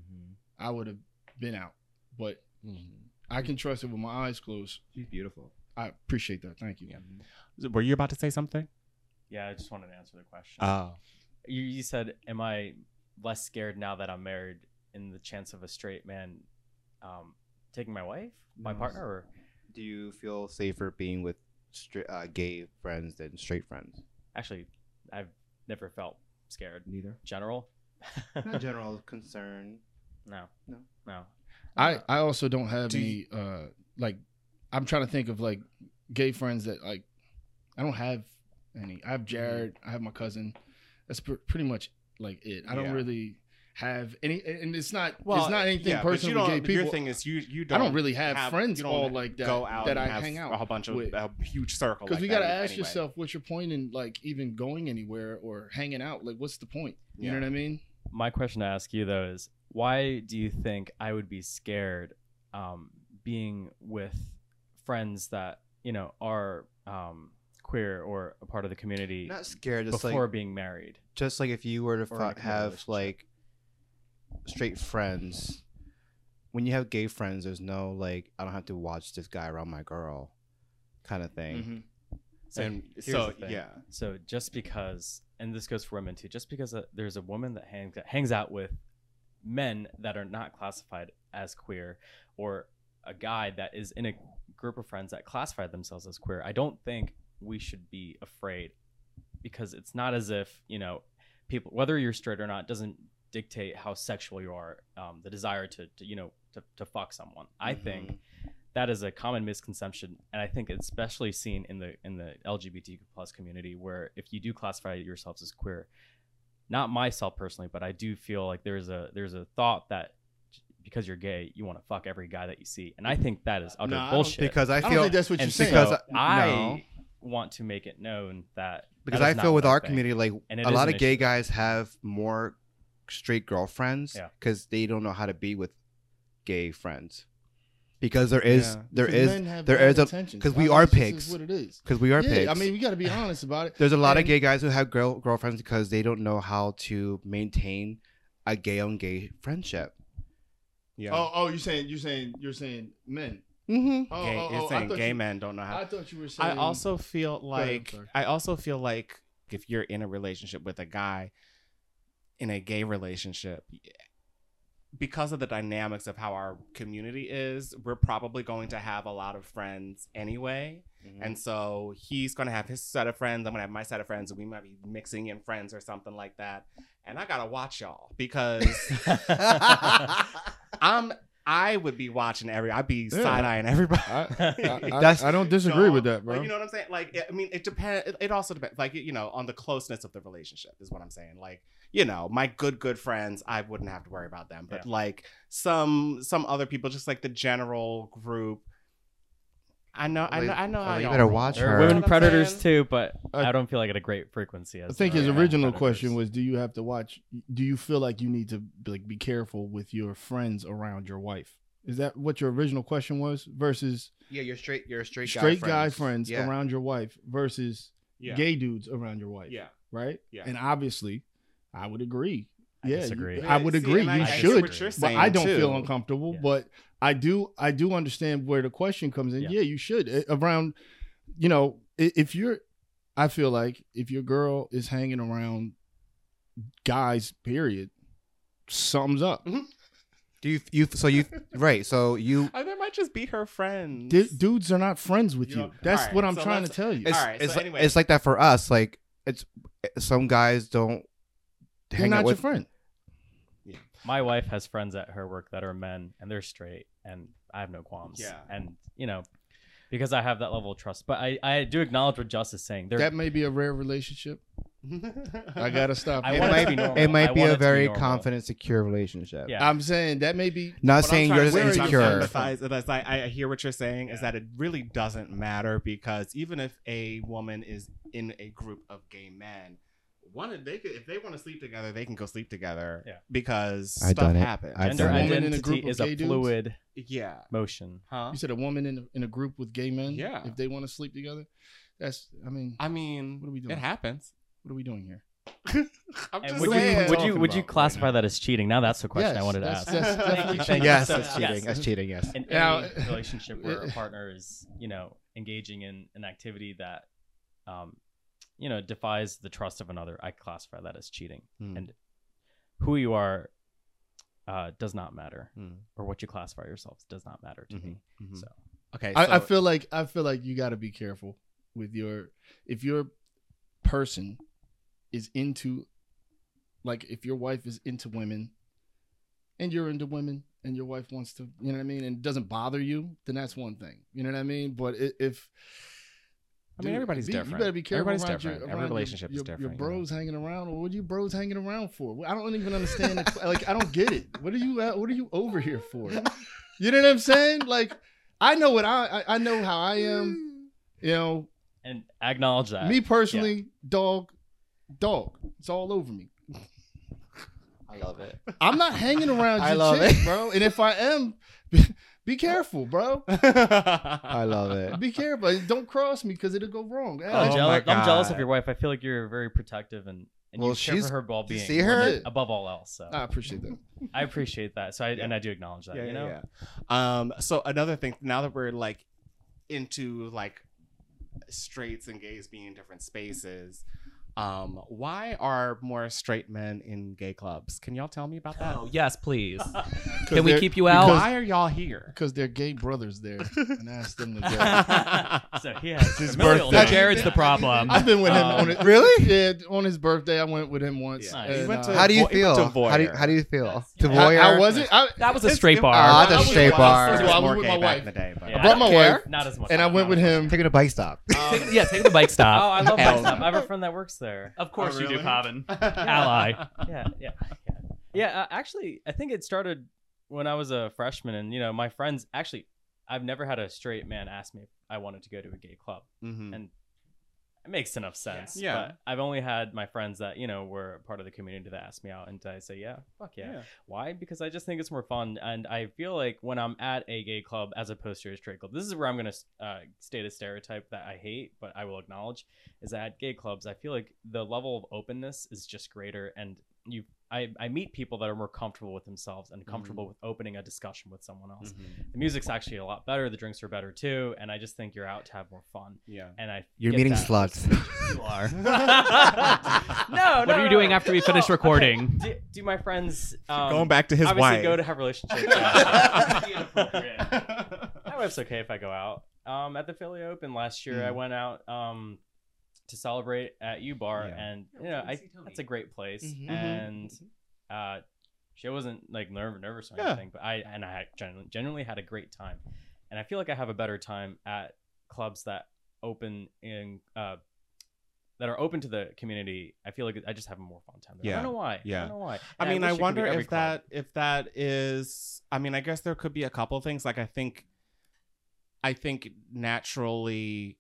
I would have been out. But I can trust her with my eyes closed. She's beautiful. I appreciate that. Thank you. Were you about to say something? yeah, I just wanted to answer the question. Oh, you, you said, am I less scared now that I'm married in the chance of a straight man um, taking my wife, my No. partner? Or Do you feel safer being with straight uh, gay friends than straight friends? actually, I've never felt scared. Neither. General? Not general concern. No. No. No. I, I also don't have Do any you- uh like I'm trying to think of like gay friends that like I don't have any. I have Jared, I have my cousin. That's pr- pretty much like it. I don't Yeah. really have any, and it's not well, it's not anything yeah, but personal you with don't- gay but people. Your thing is you you I don't. don't really have, have- friends you don't all like that Go out that and I have hang out a whole bunch of with. a huge circle. Because like we got to that ask anyway. yourself what's your point in like even going anywhere or hanging out. Like, what's the point? You Yeah. know what I mean? My question to ask you, though, is why do you think I would be scared um, being with friends that, you know, are um, queer or a part of the community Not scared. Just before like being married? just like if you were to Or in a fi- committed have relationship. like straight friends, when you have gay friends, there's no like I don't have to watch this guy around my girl, kind of thing. Mhm. So And here's so the thing. yeah, So just because, and this goes for women too, just because uh, there's a woman that hangs, hangs out with men that are not classified as queer, or a guy that is in a group of friends that classify themselves as queer, I don't think we should be afraid, because it's not as if, you know, people, whether you're straight or not, doesn't dictate how sexual you are. Um, the desire to, to you know to, to fuck someone. I Mhm. think that is a common misconception, and I think it's especially seen in the in the L G B T Q plus community, where if you do classify yourselves as queer, not myself personally, but I do feel like there's a there's a thought that because you're gay, you want to fuck every guy that you see, and I think that is utter Nah, I don't- bullshit. Because I I don't feel think that's what you're and saying. because so I- I no. want to make it known that because that I is not feel with what I our think. community, like And it a is lot an of gay issue. guys have more straight girlfriends Yeah. because they don't know how to be with gay friends. Because there is Yeah. there Because is men have there bad is a intentions. because we Why are not just is pigs What it is. because we are yeah, pigs. I mean, we got to be honest about it. There's a lot of and- gay guys who have girl girlfriends because they don't know how to maintain a gay on gay friendship. Yeah. Oh, oh, you're saying you're saying you're saying men. Mm-hmm. Oh, gay, oh, you're oh, I saying thought gay you- men don't know how. I thought you were saying. I also feel ahead, I'm like sorry. I also feel like if you're in a relationship with a guy in a gay relationship, because of the dynamics of how our community is, we're probably going to have a lot of friends anyway. Mm-hmm. And so he's going to have his set of friends. I'm going to have my set of friends. And we might be mixing in friends or something like that. And I got to watch y'all because I'm, I would be watching every, I'd be Yeah. side eyeing everybody. I, I, I, That's- I don't disagree No, with that, bro. Like, you know what I'm saying? Like, I mean, it depends. It, it also depends, like, you know, on the closeness of the relationship is what I'm saying. Like, you know, my good, good friends, I wouldn't have to worry about them. But Yeah. like some, some other people, just like the general group, I know, I know, I know. Well, how you y'all better roll. watch There her. are You know women what I'm predators saying? too, but I- I don't feel like at a great frequency. As I think there his are men original predators. question was, do you have to watch? Do you feel like you need to like be careful with your friends around your wife? Is that what your original question was? Versus Yeah, you're straight. You're a straight guy. straight friends. guy friends Yeah. around your wife versus Yeah. gay dudes around your wife. Yeah. Right. Yeah. And obviously, I would agree. I yeah, disagree. you- I would See, agree. and I- you I get should. what you're But saying, I don't too. feel uncomfortable. Yeah. But I do. I do understand where the question comes in. Yeah. Yeah, you should Uh, around. You know, i- if you're, I feel like if your girl is hanging around guys, period, sums up. Do you you so you right? So you Uh, There might just be her friends. D- dudes are not friends with You you. know, That's alright, what I'm so trying to let's- tell you. it's All right, it's so like, anyway. it's like that for us. Like it's some guys don't They're hang not out your with. friend. My wife has friends at her work that are men, and they're straight, and I have no qualms. Yeah. And you know, because I have that level of trust. But I, I do acknowledge what Justice is saying. They're, That may be a rare relationship. I gotta stop. I It want it might to be normal. It might I be want a it to be very normal. confident, secure relationship. Yeah. I'm saying that may be. Not What I'm saying trying yours to- is what I'm trying to insecure. emphasize is that I, I hear what you're saying is Yeah. that it really doesn't matter because even if a woman is in a group of gay men, one of they could if they want to sleep together, they can go sleep together. Yeah. because I've stuff done it. happens. I've Gender done it. woman in a identity group of is a gay dudes? fluid yeah, motion. huh? You said a woman in a, in a group with gay men. Yeah. If they want to sleep together, that's. I mean, I mean, What are we doing? It happens. what are we doing here? I'm And just would what are you we saying. would you talking would you about right classify now? that as cheating? Now that's the question Yes, I wanted to that's- ask. that's Thank you, definitely thank you. Yes, So, that's cheating. yes. That's cheating. Yes. In Now- any relationship where a partner is, you know, engaging in an activity that, um, you know, defies the trust of another, I classify that as cheating. Hmm. And who you are uh, does not matter, Hmm. or what you classify yourselves does not matter to me. Mhm. So Okay, I, I so- feel like I feel like you got to be careful with your if your person is into like if your wife is into women and you're into women and your wife wants to, you know what I mean, and it doesn't bother you, then that's one thing. You know what I mean? But i- if I mean, everybody's be- different. You better be careful. Everybody's around your- different. Every around your- relationship is your, different, Your you know? bros hanging around, or what are you bros hanging around for? I don't even understand. The, like, I don't get it. What are you? What are you over here for? You know what I'm saying? Like, I know what I. I, I know how I am. You know, and acknowledge that. me personally, dog, dog. It's all over me. I love it. I'm not hanging around I your love chick, it. bro. And if I am, be, be careful, bro. I love it. Be careful. Don't cross me because it'll go wrong. I'm, Oh my jealous, I'm jealous of God. your wife. I feel like you're very protective and, and Well, you care she's- for her well-being. see her? above all else. So I appreciate that. I appreciate that. So I and I do acknowledge that. yeah, you yeah, know, yeah. Um, so another thing, now that we're like into like straights and gays being in different spaces, Um, why are more straight men in gay clubs? Can y'all tell me about that? Oh yes, please. 'Cause Can we they're- keep you out? Why are y'all here? Because they're gay brothers there, and I asked them to go. So he has His familial birthday. ties. Jared's the problem. I've been with him Um, on it. Really? Yeah, on his birthday, I went with him once. Yeah. and, He went uh, to- How do you Vo- he went feel? to How do you, Voyeur. how do you feel? To how, voyeur? how was it? I, That was a It's- straight it- bar. Ah, that's I a was- straight I bar. was- It was I was more with gay my back wife. in the day, but Yeah, I brought my don't care. wife. Not as much. and I went with him. Take it to bike stop. Take- yeah, take the bike Oh, stop. I love Hell bike stop. no. I have a friend that works there. Of course Oh, you do, really? Cobbin. Ally. Yeah, yeah, yeah. Yeah, uh, actually, I think it started when I was a freshman, and you know, my friends. Actually, I've never had a straight man ask me if I wanted to go to a gay club, Mhm. and it makes enough sense. Yeah. But I've only had my friends that you know were part of the community that asked me out, and I say, yeah, fuck yeah. Yeah. Why? Because I just think it's more fun, and I feel like when I'm at a gay club as opposed to a straight club, this is where I'm gonna uh, state a stereotype that I hate, but I will acknowledge, is that at gay clubs, I feel like the level of openness is just greater, and you, I, I meet people that are more comfortable with themselves and comfortable with opening a discussion with someone else. Mhm. The music's actually a lot better, the drinks are better too, and I just think you're out to have more fun. Yeah. And I You're get meeting that. sluts. You are. no, What are you doing after we finish okay. recording? Do, do my friends um, Going back to his obviously wife. go to have relationships? Yeah. My wife's okay if I go out. Um, at the Philly Open last year, I Mm. went out um to celebrate at U Bar, Yeah. and you know, I that's a great place, Mhm. and uh, she wasn't like nervous, nervous or Yeah. anything, but I and I had genuinely, genuinely had a great time, and I feel like I have a better time at clubs that open in uh that are open to the community. I feel like I just have a more fun time there. I Yeah. don't know why. Yeah. I don't know why. I And mean, wish I it could be wonder every if club. that if that is. I mean, I guess there could be a couple of things. Like, I think, I think naturally,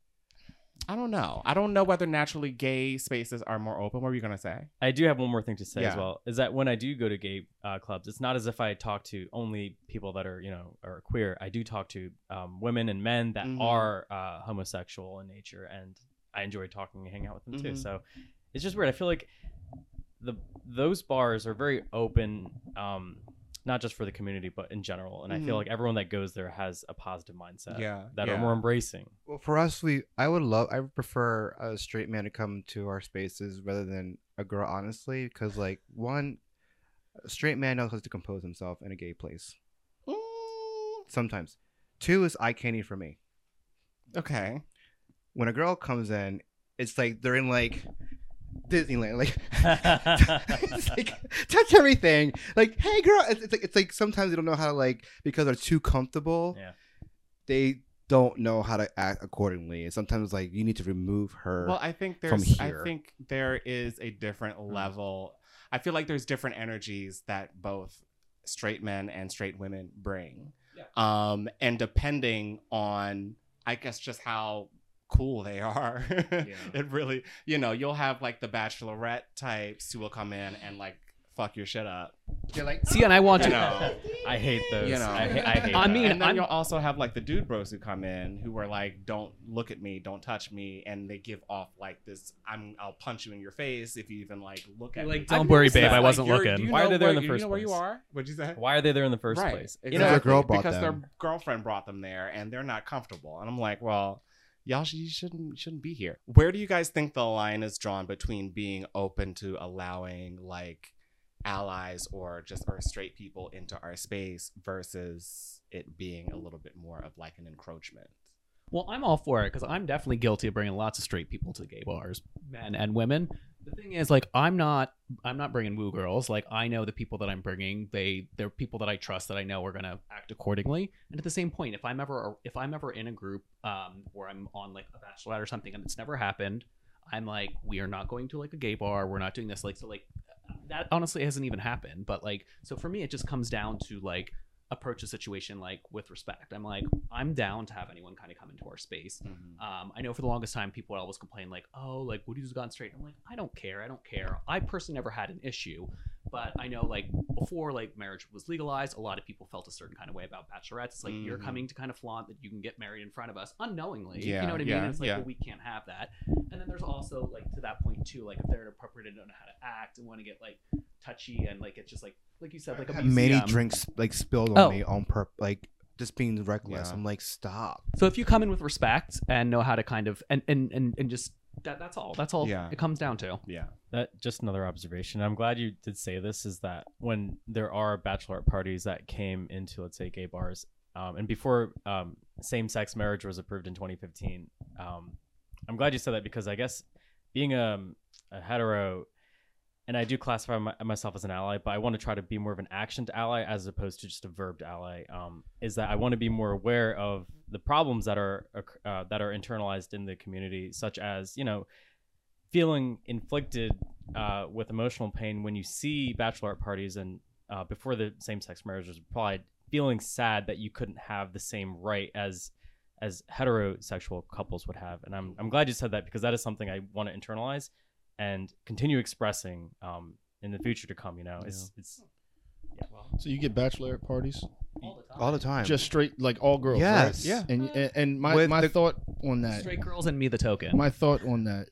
I don't know. I don't know whether naturally gay spaces are more open. What were you gonna say? I do have one more thing to say as Yeah. well. Is that when I do go to gay uh, clubs, it's not as if I talk to only people that are, you know, are queer. I do talk to um, women and men that Mhm. are uh, homosexual in nature, and I enjoy talking and hanging out with them too. Mhm. So it's just weird. I feel like the those bars are very open, um, not just for the community, but in general. And I feel Mhm. like everyone that goes there has a positive mindset Yeah, that yeah. are more embracing. Well, for us, we I would love I would prefer a straight man to come to our spaces rather than a girl, honestly, because like one, a straight man knows how to compose himself in a gay place. Mm, Sometimes. Two is eye candy for me. okay. When a girl comes in, it's like they're in like Disneyland, like, it's like touch everything. Like, hey, girl, it's, it's like it's like sometimes they don't know how to like because they're too comfortable. Yeah. They don't know how to act accordingly, and sometimes like you need to remove her. Well, I think from there's. I here. think there is a different level. I feel like there's different energies that both straight men and straight women bring. Yeah. Um, and depending on, I guess, just how cool they are, it really, you know, you'll have like the bachelorette types who will come in and like fuck your shit up. You're like, See, and I want You to. know. I hate those. You know. I, ha- I hate I that. mean, and then I'm- you'll also have like the dude bros who come in who are like, don't look at me, don't touch me, and they give off like this, I'm I'll punch you in your face if you even like look at Like, me. don't I've worry, noticed babe, that. I Like, wasn't you're- looking. do you Why are know they there in where- the you first know where you place? are? What'd you say? Why are they there in the first Right, place? exactly. You know, Their girl brought because them. their girlfriend brought them there, and they're not comfortable. And I'm like, well, y'all sh- you shouldn't shouldn't be here. Where do you guys think the line is drawn between being open to allowing like allies or just or straight people into our space versus it being a little bit more of like an encroachment? Well, I'm all for it because I'm definitely guilty of bringing lots of straight people to gay bars, men and women. The thing is, like, I'm not, I'm not bringing woo girls. Like, I know the people that I'm bringing. They, they're people that I trust that I know are gonna act accordingly. And at the same point, if I'm ever, if I'm ever in a group, um, where I'm on like a bachelorette or something, and it's never happened, I'm like, we are not going to like a gay bar. We're not doing this. Like, so like, that honestly hasn't even happened. But like, so for me, it just comes down to like approach the situation like with respect. I'm like, I'm down to have anyone kind of come into our space. Um, I know for the longest time people would always complain like, oh, like Woody's gone straight. I'm like, I don't care. I don't care. I personally never had an issue, but I know like before like marriage was legalized, a lot of people felt a certain kind of way about bachelorettes. It's like you're Mhm. coming to kind of flaunt that you can get married in front of us unknowingly. Yeah, you know what I mean? yeah, And it's like, yeah. well, we can't have that. And then there's also like to that point too, like if they're inappropriate and don't know how to act and want to get like touchy and like it's just like like you said, like a had many museum. drinks like spilled on Oh. me on purpose, like just being reckless. Yeah. I'm like, stop. So if you come in with respect and know how to kind of and and and, and just that, that's all. That's all Yeah. it comes down to. Yeah. That just another observation. I'm glad you did say this. Is that when there are bachelorette parties that came into, let's say, gay bars, um, and before um, same-sex marriage was approved in twenty fifteen. Um, I'm glad you said that because I guess being a, a hetero, and I do classify my, myself as an ally, but I want to try to be more of an actioned ally as opposed to just a verbed ally. Um, is that I want to be more aware of the problems that are uh, that are internalized in the community, such as, you know, feeling inflicted uh, with emotional pain when you see bachelorette parties and uh, before the same-sex marriage was applied, feeling sad that you couldn't have the same right as as heterosexual couples would have. And I'm I'm glad you said that because that is something I want to internalize and continue expressing um, in the future to come. You know, it's it's yeah. So you get bachelorette parties, All the time. All the time. just straight like all girls. Yes. Right? Yeah. And and, and my With my the- thought on that. Straight girls and me the token. My thought on that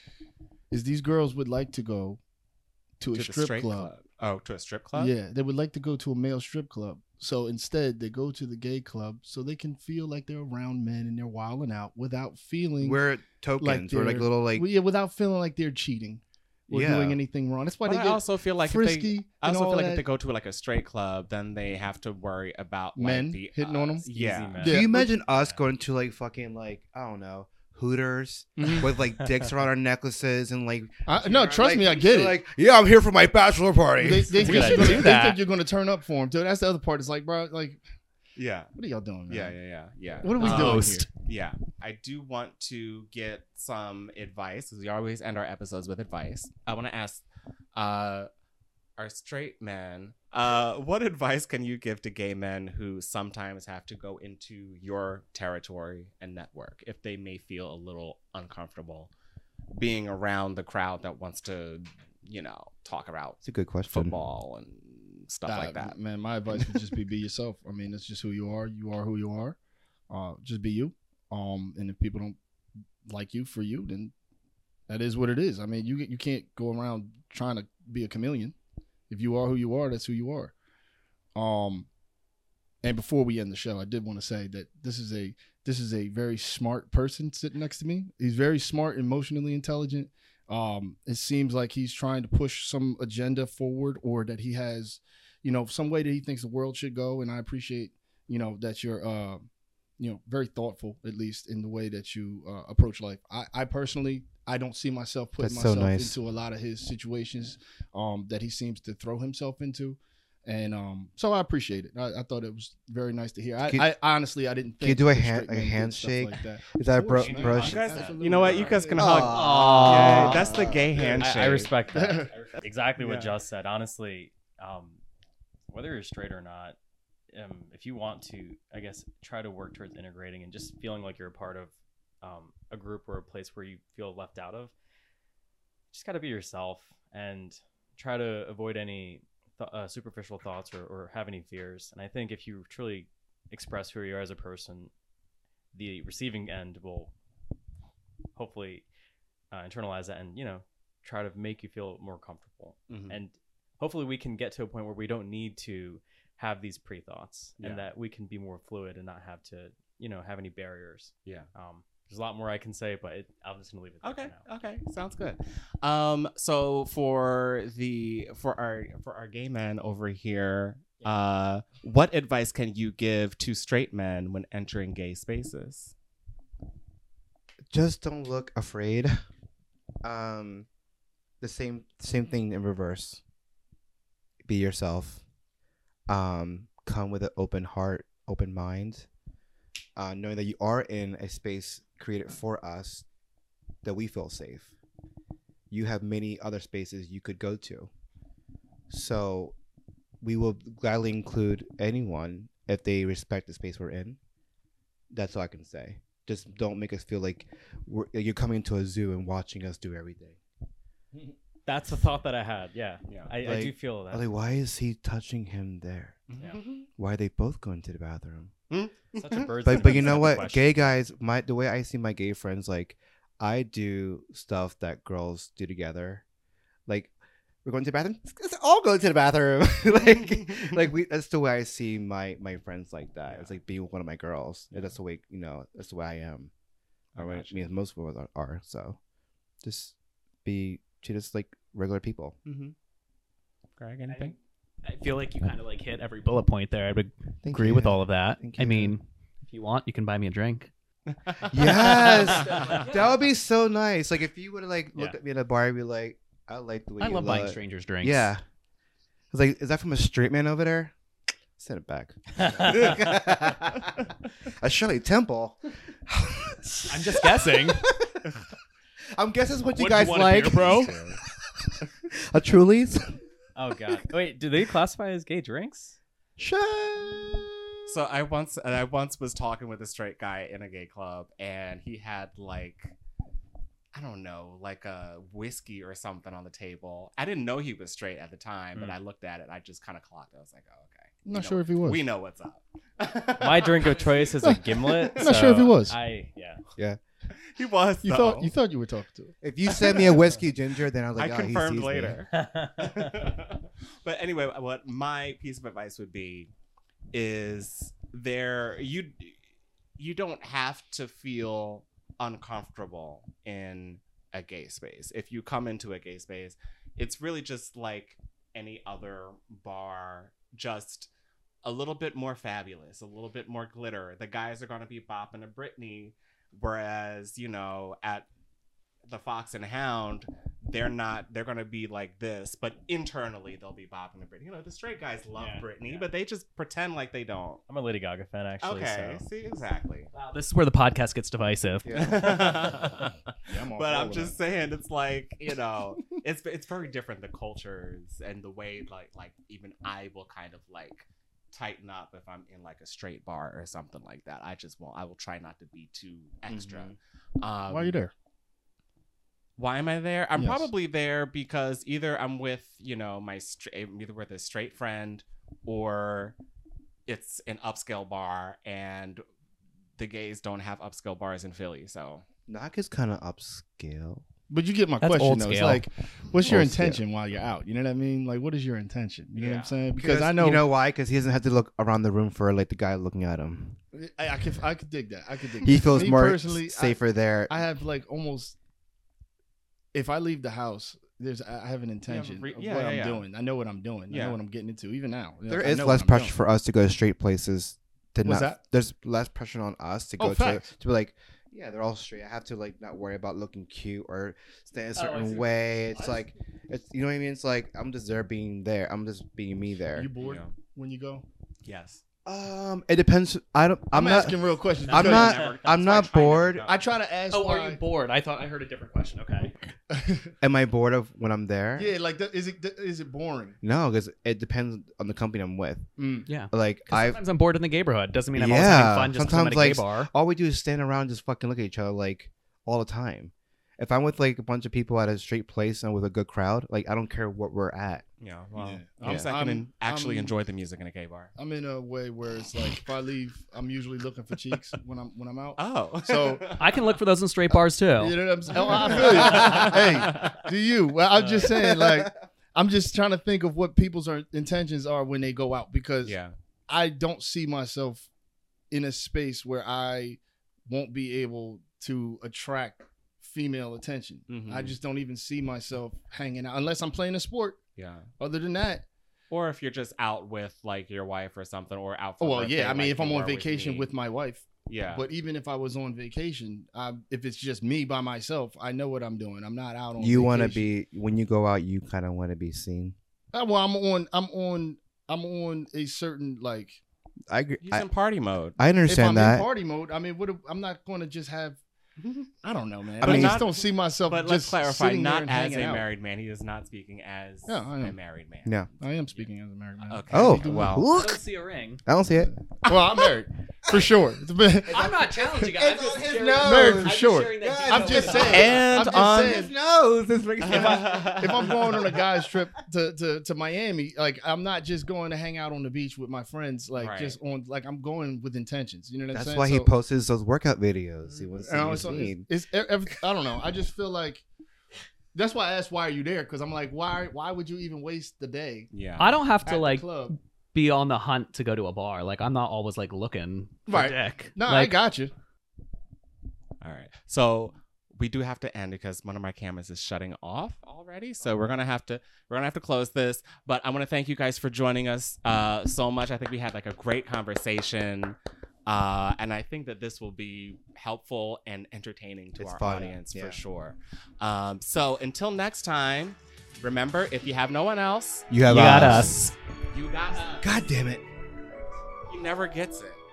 is these girls would like to go to a To the strip straight club. Oh, to a strip club? Yeah, they would like to go to a male strip club. So instead, they go to the gay club so they can feel like they're around men and they're wilding out without feeling We're tokens. We're like they're- little like well, yeah, without feeling like they're cheating or Yeah. doing anything wrong. That's why But they I get also feel like if frisky. they, I and also all feel like that. if they go to like a straight club, then they have to worry about like, Men the, hitting uh, on 'em? Yeah. Skeezy men. Do Yeah. you imagine us going to like fucking like I don't know Hooters with like dicks around our necklaces and like I, no, trust like, me, I get it. Like yeah, I'm here for my bachelor party. they, they, We think should you're gonna- do they that. think you're going to turn up for them, dude. That's the other part. It's like, bro, like, Yeah. what are y'all doing, man? Yeah. Yeah. Yeah. Yeah. What are we Uh, doing Host. here? Yeah, I do want to get some advice because we always end our episodes with advice. I want to ask uh, our straight men, uh, what advice can you give to gay men who sometimes have to go into your territory and network if they may feel a little uncomfortable being around the crowd that wants to, you know, talk about It's a good question. football and stuff Nah, like that? Man, my advice would just be be yourself. I mean, that's just who you are. You are who you are. Uh, just be you. Um, and if people don't like you for you, then that is what it is. I mean, you you can't go around trying to be a chameleon. If you are who you are, that's who you are. Um, and before we end the show, I did want to say that this is a this is a very smart person sitting next to me. He's very smart, emotionally intelligent. Um, it seems like he's trying to push some agenda forward, or that he has, you know, some way that he thinks the world should go. And I appreciate, you know, that you're, uh, you know, very thoughtful, at least in the way that you uh, approach life. I, I personally, I don't see myself putting That's so myself nice. into a lot of his situations um, that he seems to throw himself into. And um, so I appreciate it. I, I thought it was very nice to hear. I, Can- I honestly, I didn't think can you do a that hand- straight a men did stuff handshake? like that. Is that a Of bro- course, man. brush? You guys- Absolutely. you know what? You guys can Aw. hug. Aw. Yeah, that's the gay handshake. I, I respect that. I respect exactly what Yeah. Just said. Honestly, um, whether you're straight or not, um, if you want to, I guess, try to work towards integrating and just feeling like you're a part of um, a group or a place where you feel left out of, just got to be yourself and try to avoid any th- uh, superficial thoughts or, or have any fears. And I think if you truly express who you are as a person, the receiving end will hopefully uh, internalize that and, you know, try to make you feel more comfortable. Mhm. And hopefully we can get to a point where we don't need to have these pre-thoughts Yeah. and that we can be more fluid and not have to, you know, have any barriers. Yeah. Um, there's a lot more I can say, but it, I'm just gonna leave it there Okay. for now. Okay. Sounds good. Um. So for the for our for our gay men over here, uh, what advice can you give to straight men when entering gay spaces? Just don't look afraid. Um, the same same thing in reverse. Be yourself. Um, come with an open heart, open mind. Uh, knowing that you are in a space created for us, that we feel safe. You have many other spaces you could go to. So, we will gladly include anyone if they respect the space we're in. That's all I can say. Just don't make us feel like we're, you're coming to a zoo and watching us do everything. That's the thought that I had. Yeah. Yeah. I, I Like- do feel that. I'm like, why is he touching him there? Yeah. Why are they both going to the bathroom? Such a bird's But eye but you view know type of what? question. Gay guys, my the way I see my gay friends, like I do stuff that girls do together. Like we're going to the bathroom. Let's all go to the bathroom. like like we. That's the way I see my my friends like that. It's like being one of my girls. That's the way you know. That's the way I am. I Or what gotcha. me and most of us are, are. So just be treat us like regular people. Mm-hmm. Greg, anything? I feel like you kind of like hit every bullet point there. I would Thank agree you. with all of that. Thank I you. mean, if you want, you can buy me a drink. Yes, that would be so nice. Like if you would have like looked Yeah. at me at a bar and be like, I like the way I you love buying look. strangers drinks. Yeah. I was like, is that from a straight man over there? Send it back. A Shirley Temple. I'm just guessing. I'm guessing that's what you What guys you want, a like, beer, bro? A Truly's. Oh god. Wait, do they classify as gay drinks? Sure. So I once I once was talking with a straight guy in a gay club, and he had like, I don't know, like a whiskey or something on the table. I didn't know he was straight at the time, but Mm. I looked at it. I just kind of clocked it. I was like, oh, okay. I'm We not know- sure if he was. We know what's up. My drink of choice is a gimlet. I'm not sure if he so was. I yeah. He was. You though. thought you thought you were talking to him. If you send me a whiskey ginger, then I was like, I oh, he confirmed sees me. later. But anyway, what my piece of advice would be is there you you don't have to feel uncomfortable in a gay space. If you come into a gay space, it's really just like any other bar, just a little bit more fabulous, a little bit more glitter. The guys are going to be bopping a Britney, whereas, you know, at the Fox and Hound, they're not, they're going to be like this, but internally they'll be bopping a Britney. You know, the straight guys love Yeah, Britney, yeah. but they just pretend like they don't. I'm a Lady Gaga fan actually. Okay, So. see, exactly. Wow, this is where the podcast gets divisive. Yeah. Yeah, I'm all But for I'm all just saying, it's like, you know, it's it's very different, the cultures and the way like like even I will kind of like tighten up if I'm in like a straight bar or something like that. I just won't. I will try not to be too extra. Um, Why are you there? Why am I there? I'm Yes. probably there because either I'm with, you know, my straight, either with a straight friend, or it's an upscale bar, and the gays don't have upscale bars in Philly. So Knock is kind of upscale. But you get my That's question old though. It's scale. like, what's your Old scale. intention while you're out? You know what I mean? Like, what is your intention? You know what Yeah. I'm saying? Because I know, you know why? Because he doesn't have to look around the room for like the guy looking at him. I, I could, I could dig that. I could dig. He that. feels Me more personally, I- safer there. I have like almost. If I leave the house, there's I have an intention re- of yeah, what yeah, I'm yeah. doing. I know what I'm doing. I Yeah. know what I'm getting into. Even now, there I is know less what I'm pressure doing. for us to go to straight places. To What's not, that? There's less pressure on us to Oh, go to facts. to be like, yeah, they're all straight. I have to like not worry about looking cute or stay a Oh, I certain see. way. It's like, it's you know what I mean. It's like I'm just there being there. I'm just being me there. You bored Yeah. when you go? yes, Um, it depends. I don't. I'm, I'm, not. asking real questions. I'm because not. Never- I'm that's not why I try never bored. go. I try to ask. Oh, why, are you bored? I thought I heard a different question. Okay. Am I bored of when I'm there? Yeah, like the, is it is it boring? No, because it depends on the company I'm with. Mm. Yeah. Like 'Cause I, sometimes I'm bored in the neighborhood. Doesn't mean I'm always Yeah, having fun just because I'm at a sometimes, gay like, bar. all we do is stand around and just fucking look at each other like all the time. If I'm with like a bunch of people at a straight place and with a good crowd, like I don't care what we're at. yeah. Well, Yeah. I'm Yeah. second I'm- and actually I'm- enjoy the music in a gay bar. I'm in a way where it's like if I leave, I'm usually looking for cheeks when I'm when I'm out. Oh, So- I can look for those in straight bars too. You know what I'm saying? Oh, I feel you. Hey, do you? Well, I'm just saying, like, I'm just trying to think of what people's are, intentions are when they go out because yeah. I don't see myself in a space where I won't be able to attract female attention. Mhm. I just don't even see myself hanging out unless I'm playing a sport. Yeah. Other than that, Or if you're just out with like your wife or something, or out. For oh well, birthday, yeah. I mean, like if I'm you on were vacation me. with my wife, yeah, but even if I was on vacation, I, if it's just me by myself, I know what I'm doing. I'm not out on. You want to vacation. be when you go out. You kind of want to be seen. Uh, well, I'm on. I'm on. I'm on a certain like. I agree. he's I, in party mode. I If I'm understand that. in party mode, I mean, what? if- I'm not going to just have. I don't know, man. I I, mean- just Not- don't see myself. But just let's clarify, sitting there not and as hanging a out. married man. He is not speaking as Yeah, I a am. married man. Yeah. I am speaking as a married man. Okay. Oh, well, I look! don't see a ring. I don't see it. Well, I'm married for sure. It's been- I'm not challenging. It's on his nose. married for I'm just sure. sharing that Yeah, detail I'm just with saying. And I'm just on- saying. His nose is If, I, if I'm going on a guy's trip to, to, to Miami, like I'm not just going to hang out on the beach with my friends, like Right. just on, like I'm going with intentions. You know what I'm That's saying? why he So- posts those workout videos. He wants you know, to so be it's, seen. it's, ev- ev- I don't know. I just feel like that's why I asked why are you there? Because I'm like, why why would you even waste the day yeah. I don't have at to the like club? be on the hunt to go to a bar. Like I'm not always like looking for Right. dick. No, I like, got you. All right. So we do have to end because one of my cameras is shutting off already. So we're gonna have to we're gonna have to close this. But I want to thank you guys for joining us uh, so much. I think we had like a great conversation. Uh, and I think that this will be helpful and entertaining to It's our fun. audience Yeah. for sure. Um, so until next time, remember, if you have no one else, You have You got us. us. you got us. God damn it. He never gets it.